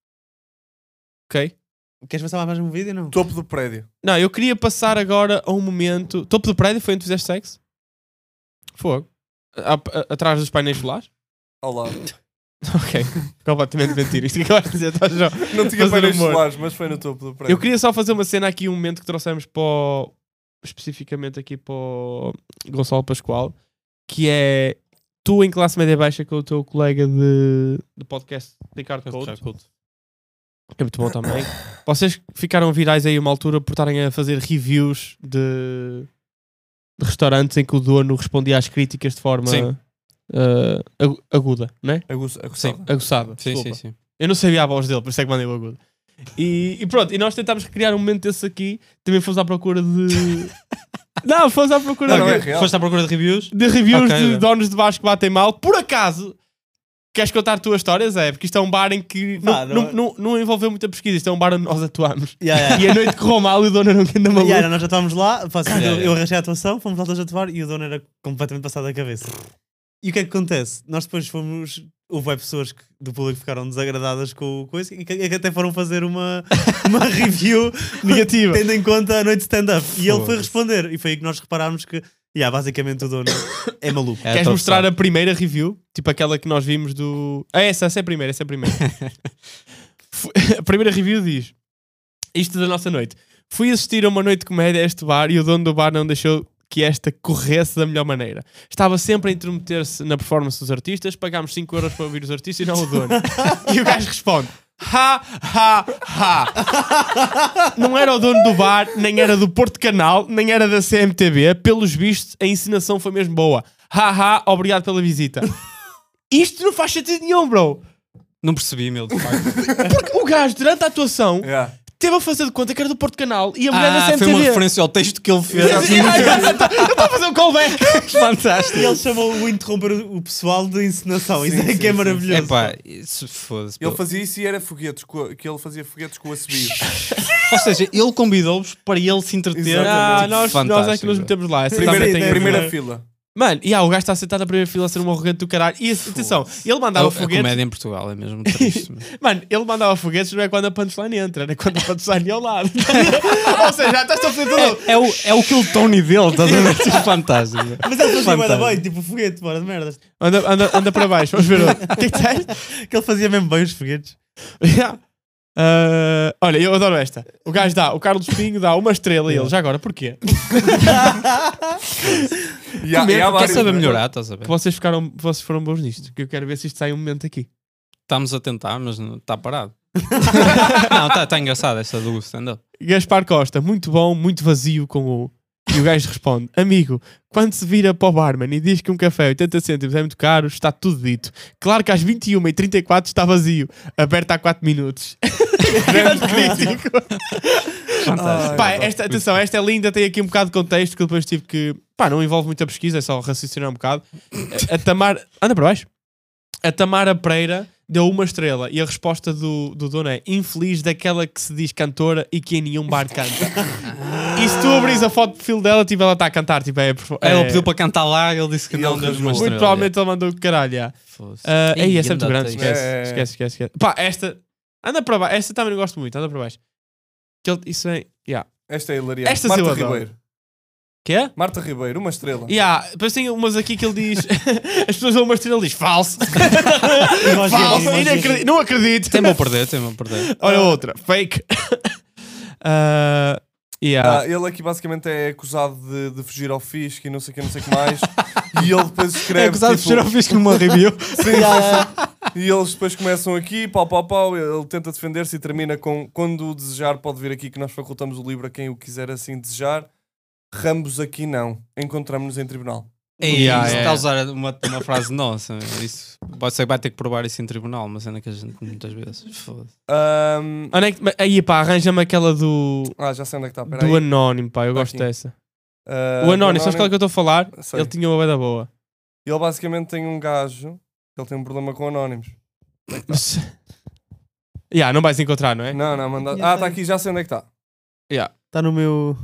Ok? Queres passar mais um vídeo ou não? Topo do prédio. Não, eu queria passar agora a um momento. Topo do prédio foi onde fizeste sexo? Fogo. A- a- atrás dos painéis solares? Ao lado. Ok. Completamente mentira. Isto que acabaste de dizer, estás já. Não tinha fazer painéis humor. solares, mas foi no topo do prédio. Eu queria só fazer uma cena aqui, um momento que trouxemos para o, especificamente aqui para o Gonçalo Pascoal, que é tu em classe média baixa com o teu colega de, de podcast Ricardo Couto. É muito bom também. Vocês ficaram virais aí uma altura por estarem a fazer reviews de, de restaurantes em que o dono respondia às críticas de forma Sim. uh, agu- aguda, não é? Aguça- aguçada. Sim, aguçada. Sim, desculpa. sim, sim. Eu não sabia a voz dele, por isso é que mandei o agudo. E, e pronto, e nós tentámos criar um momento desse aqui. Também fomos à procura de. Não, fomos à procura Não, não é de, real. Foste à procura de reviews? de reviews Ok, de ok. donos de bares que batem mal. Por acaso, queres contar tuas histórias? É, porque isto é um bar em que não, Pá, não não, é- não, não envolveu muita pesquisa. Isto é um bar onde nós atuamos. Yeah, yeah. E a noite correu mal e o dono não anda maluco. Yeah, nós já estávamos lá, faz- Yeah, eu, yeah. eu arranjei a atuação, fomos lá todos a atuar e o dono era completamente passado da cabeça. E o que é que acontece? Nós depois fomos. Houve web pessoas que, do público que ficaram desagradadas com o coisa e que, que até foram fazer uma, uma review Negativa. tendo em conta a noite de stand-up. E ele foi Foda-se. responder. E foi aí que nós reparámos que, yeah, basicamente, o dono é maluco. É Queres mostrar atravessado. a primeira review? Tipo aquela que nós vimos do. Ah, essa, essa é a primeira, essa é a primeira. Fu- a primeira review diz: isto da nossa noite. Fui assistir a uma noite de comédia a este bar e o dono do bar não deixou que esta corresse da melhor maneira. Estava sempre a intrometer-se na performance dos artistas, pagámos cinco euros para ouvir os artistas e não o dono. E o gajo responde: ha, ha, ha. Não era o dono do bar, nem era do Porto Canal, nem era da C M T V. Pelos vistos, a encenação foi mesmo boa. Ha, ha, obrigado pela visita. Isto não faz sentido nenhum, bro. Não percebi, meu, de facto. Porque o gajo, durante a atuação, Yeah. teve a fazer de conta que era do Porto Canal e a mulher da Ah, C M T foi V. uma referência ao texto que ele fez. Eu estou a fazer um callback. Fantástico. E ele chamou o interromper o pessoal de encenação. Isso Sim, é que é sim, maravilhoso. Epá, isso foda-se. Ele fazia isso e era foguetes, com a- que ele fazia foguetes com o assobio. Ou seja, ele convidou-vos para ele se entreter. Exatamente. Ah, Tipo, nós, nós é que fantástico. nos metemos lá. Essa Primeira, também tem- primeira fila. Mano, e ah, o gajo está sentado na primeira fila a ser um arrogante do caralho. E atenção, ele mandava A, a foguetes. comédia em Portugal é mesmo triste. meu. Mano, ele mandava foguetes não é quando a punchline entra, era quando a punchline ia ao lado. Ou seja, já estás a fazer tudo. É, é, o, é o kill Tony dele, estás a ver? Tipo, fantástico. meu. Mas ele fazia bué da Fantástico. bem, tipo foguete, bora de merdas. Anda, anda, anda para baixo, vamos ver outro. O que é que tens? Que ele fazia mesmo bem os foguetes. Yeah. Ah, olha, eu adoro esta. O gajo dá, o Carlos Pinho dá uma estrela e ele, já agora, porquê? E há- Comenta, e há Quer vários, saber né? melhorar, estás a ver? Que vocês, ficaram, vocês foram bons nisto. Que eu quero ver se isto sai um momento aqui. Estamos a tentar, mas está parado. Não, está tá engraçado essa do stand-up. Gaspar Costa, muito bom, muito vazio com o. E o gajo responde: amigo, quando se vira para o barman e diz que um café oitenta cêntimos é muito caro, está tudo dito. Claro que às vinte e uma e trinta e quatro está vazio, aberto há quatro minutos. Grande crítico. Ai, Pá, pá. esta, atenção, esta é linda, tem aqui um bocado de contexto que eu depois tive que. Pá, não envolve muita pesquisa, é só raciocinar um bocado. A, a Tamar. Anda para baixo. A Tamara Pereira deu uma estrela e a resposta do, do dono é: infeliz daquela que se diz cantora e que em nenhum bar canta. E se tu abris a foto de perfil dela, tipo, ela está a cantar. Tipo, é, é, Ele pediu para cantar lá, ele disse que E não, ele deu uma rasgou. muito estrela. provavelmente ele mandou o caralho. já. Foda-se. Ah, Ei, Ei, essa é muito anda grande. texto. Esquece, É. esquece, esquece, esquece. Pá, esta. Anda para baixo. Esta também não gosto muito. Anda para baixo. Que ele, isso é. Yeah. Esta é hilariante. Estas Marta eu adoro. Ribeiro. Que é? Marta Ribeiro, uma estrela. Yeah. Depois tem umas aqui que ele diz. As pessoas dão uma estrela e diz falso. Emoji, Falso. emoji. Inacredi- Não acredito. Tem-me a perder, tem-me a perder. Olha outra. Fake. Ah, yeah. Ah, ele aqui basicamente é acusado de, de fugir ao fisco e não sei o que, não sei o que mais. E ele depois escreve. É gozado de tipo, fechar o fisco numa review. Sim, yeah. E eles depois começam aqui, pau, pau, pau. Ele tenta defender-se e termina com: quando o desejar, pode vir aqui que nós facultamos o livro a quem o quiser assim desejar. Rambos aqui não. Encontramos-nos em tribunal. E Yeah, isso yeah. está a usar uma, uma frase nossa. Isso, você vai ter que provar isso em tribunal, mas é que a gente muitas vezes. Foda-se. Um... Onde é que... Aí pá, arranja-me aquela do. Ah, já sei onde é que está. Do Aí. Anónimo, pá, eu Tá gosto aqui. dessa. Uh, O Anónimo, sabes qual é que eu estou a falar? Sei. Ele tinha uma beda boa. Ele basicamente tem um gajo. Ele tem um problema com anónimos. Mas... yeah, não vais encontrar, não é? Não, não, manda. Yeah, Ah, está tem. aqui, já sei onde é que está. Yeah. Está no meu.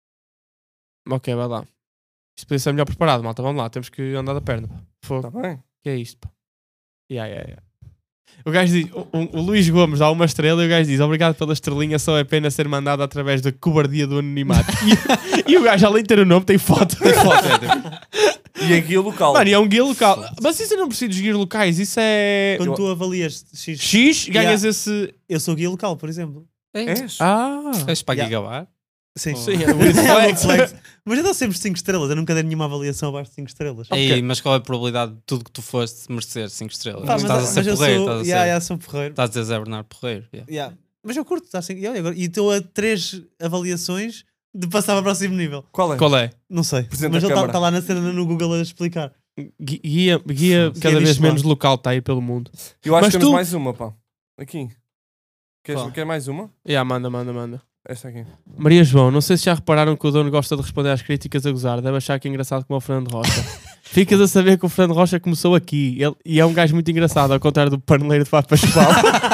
Ok, vai lá. Isto podia ser melhor preparado, malta. Vamos lá, temos que andar da perna. Pá. Fogo. Está bem. Que é isto, pá? Yeah, yeah, yeah. O gajo diz, o, o- o Luís Gomes dá uma estrela e o gajo diz: obrigado pela estrelinha, só é pena ser mandado através da cobardia do anonimato. e, e o gajo, além de ter o nome, tem foto. Tem foto, é, tipo. E é guia local. Mano, e é um guia local. Mas isso eu não preciso de guias locais, isso é. Quando tu avalias X, X, ganhas Yeah. esse. Eu sou guia local, por exemplo. És? Ah! És para Yeah. gigabar? Sim, Sim, é é o Flex. Flex. Mas eu dou sempre cinco estrelas. Eu nunca dei nenhuma avaliação abaixo de cinco estrelas. Ei, mas qual é a probabilidade de tudo que tu foste merecer cinco estrelas? Pá, mas- estás a mas ser eu porreiro, sou- estás a ser. yeah, yeah, sou porreiro. Estás a dizer Zé Bernardo Porreiro. yeah. Yeah. Mas eu curto, está assim. E olha, agora- e estou a três avaliações de passar para o próximo nível. Qual é? Qual é? Não sei. Presidente mas da ele está Câmara. tá lá na cena no Google a explicar. Gui- Guia, guia Sim, cada guia vez disto menos lá. local, está aí pelo mundo. Eu acho Mas que temos tu- mais uma, pá. Aqui. Queres, Qual? quer mais uma? Yeah, manda, manda, manda. Esta aqui. Maria João, não sei se já repararam que o dono gosta de responder às críticas a gozar. Deve achar que é engraçado como o Fernando Rocha. Ficas a saber que o Fernando Rocha começou aqui. Ele, e é um gajo muito engraçado, ao contrário do paneleiro de Fábio Pascoal.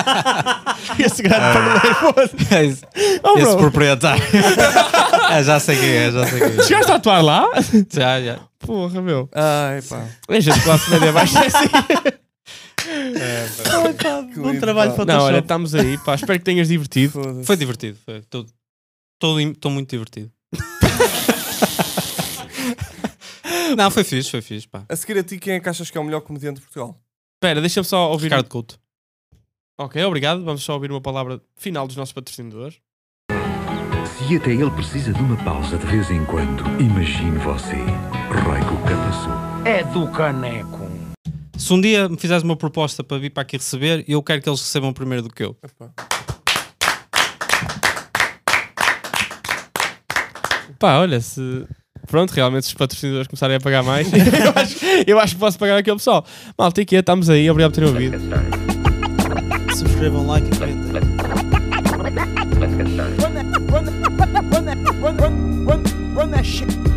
Esse grande paneleiro, foda-se. Esse, Oh, esse bro. proprietário. É, já sei quem é, já sei quem é. Chegaste a atuar lá? Já, já. Porra, meu. Ai, pá. É gente de classe média baixa é assim. É, Ai, pá, Que bom lindo, trabalho, pá. Photoshop. Não, olha, estamos aí, pá. Espero que tenhas divertido. Foda-se. Foi divertido. Estou muito divertido. Não, foi fixe, foi fixe, pá. A seguir a ti, quem é que achas que é o melhor comediante de Portugal? Espera, deixa-me só ouvir. Ricardo Couto. Ok, obrigado. Vamos só ouvir uma palavra final dos nossos patrocinadores. Se até ele precisa de uma pausa de vez em quando, imagine você, Raico Capaçu. É do caneco. Se um dia me fizeres uma proposta para vir para aqui receber, eu quero que eles recebam primeiro do que eu. Epá. Pá, olha, se. Pronto, realmente se os patrocinadores começarem a pagar mais, eu, acho, eu acho que posso pagar aquele pessoal. Malta, e que é? Estamos aí, obrigado por terem ouvido. Let's get started. Subscrevam, like e comentem. Let's get started. Run that, run that, run that, run, run, run, run that shit.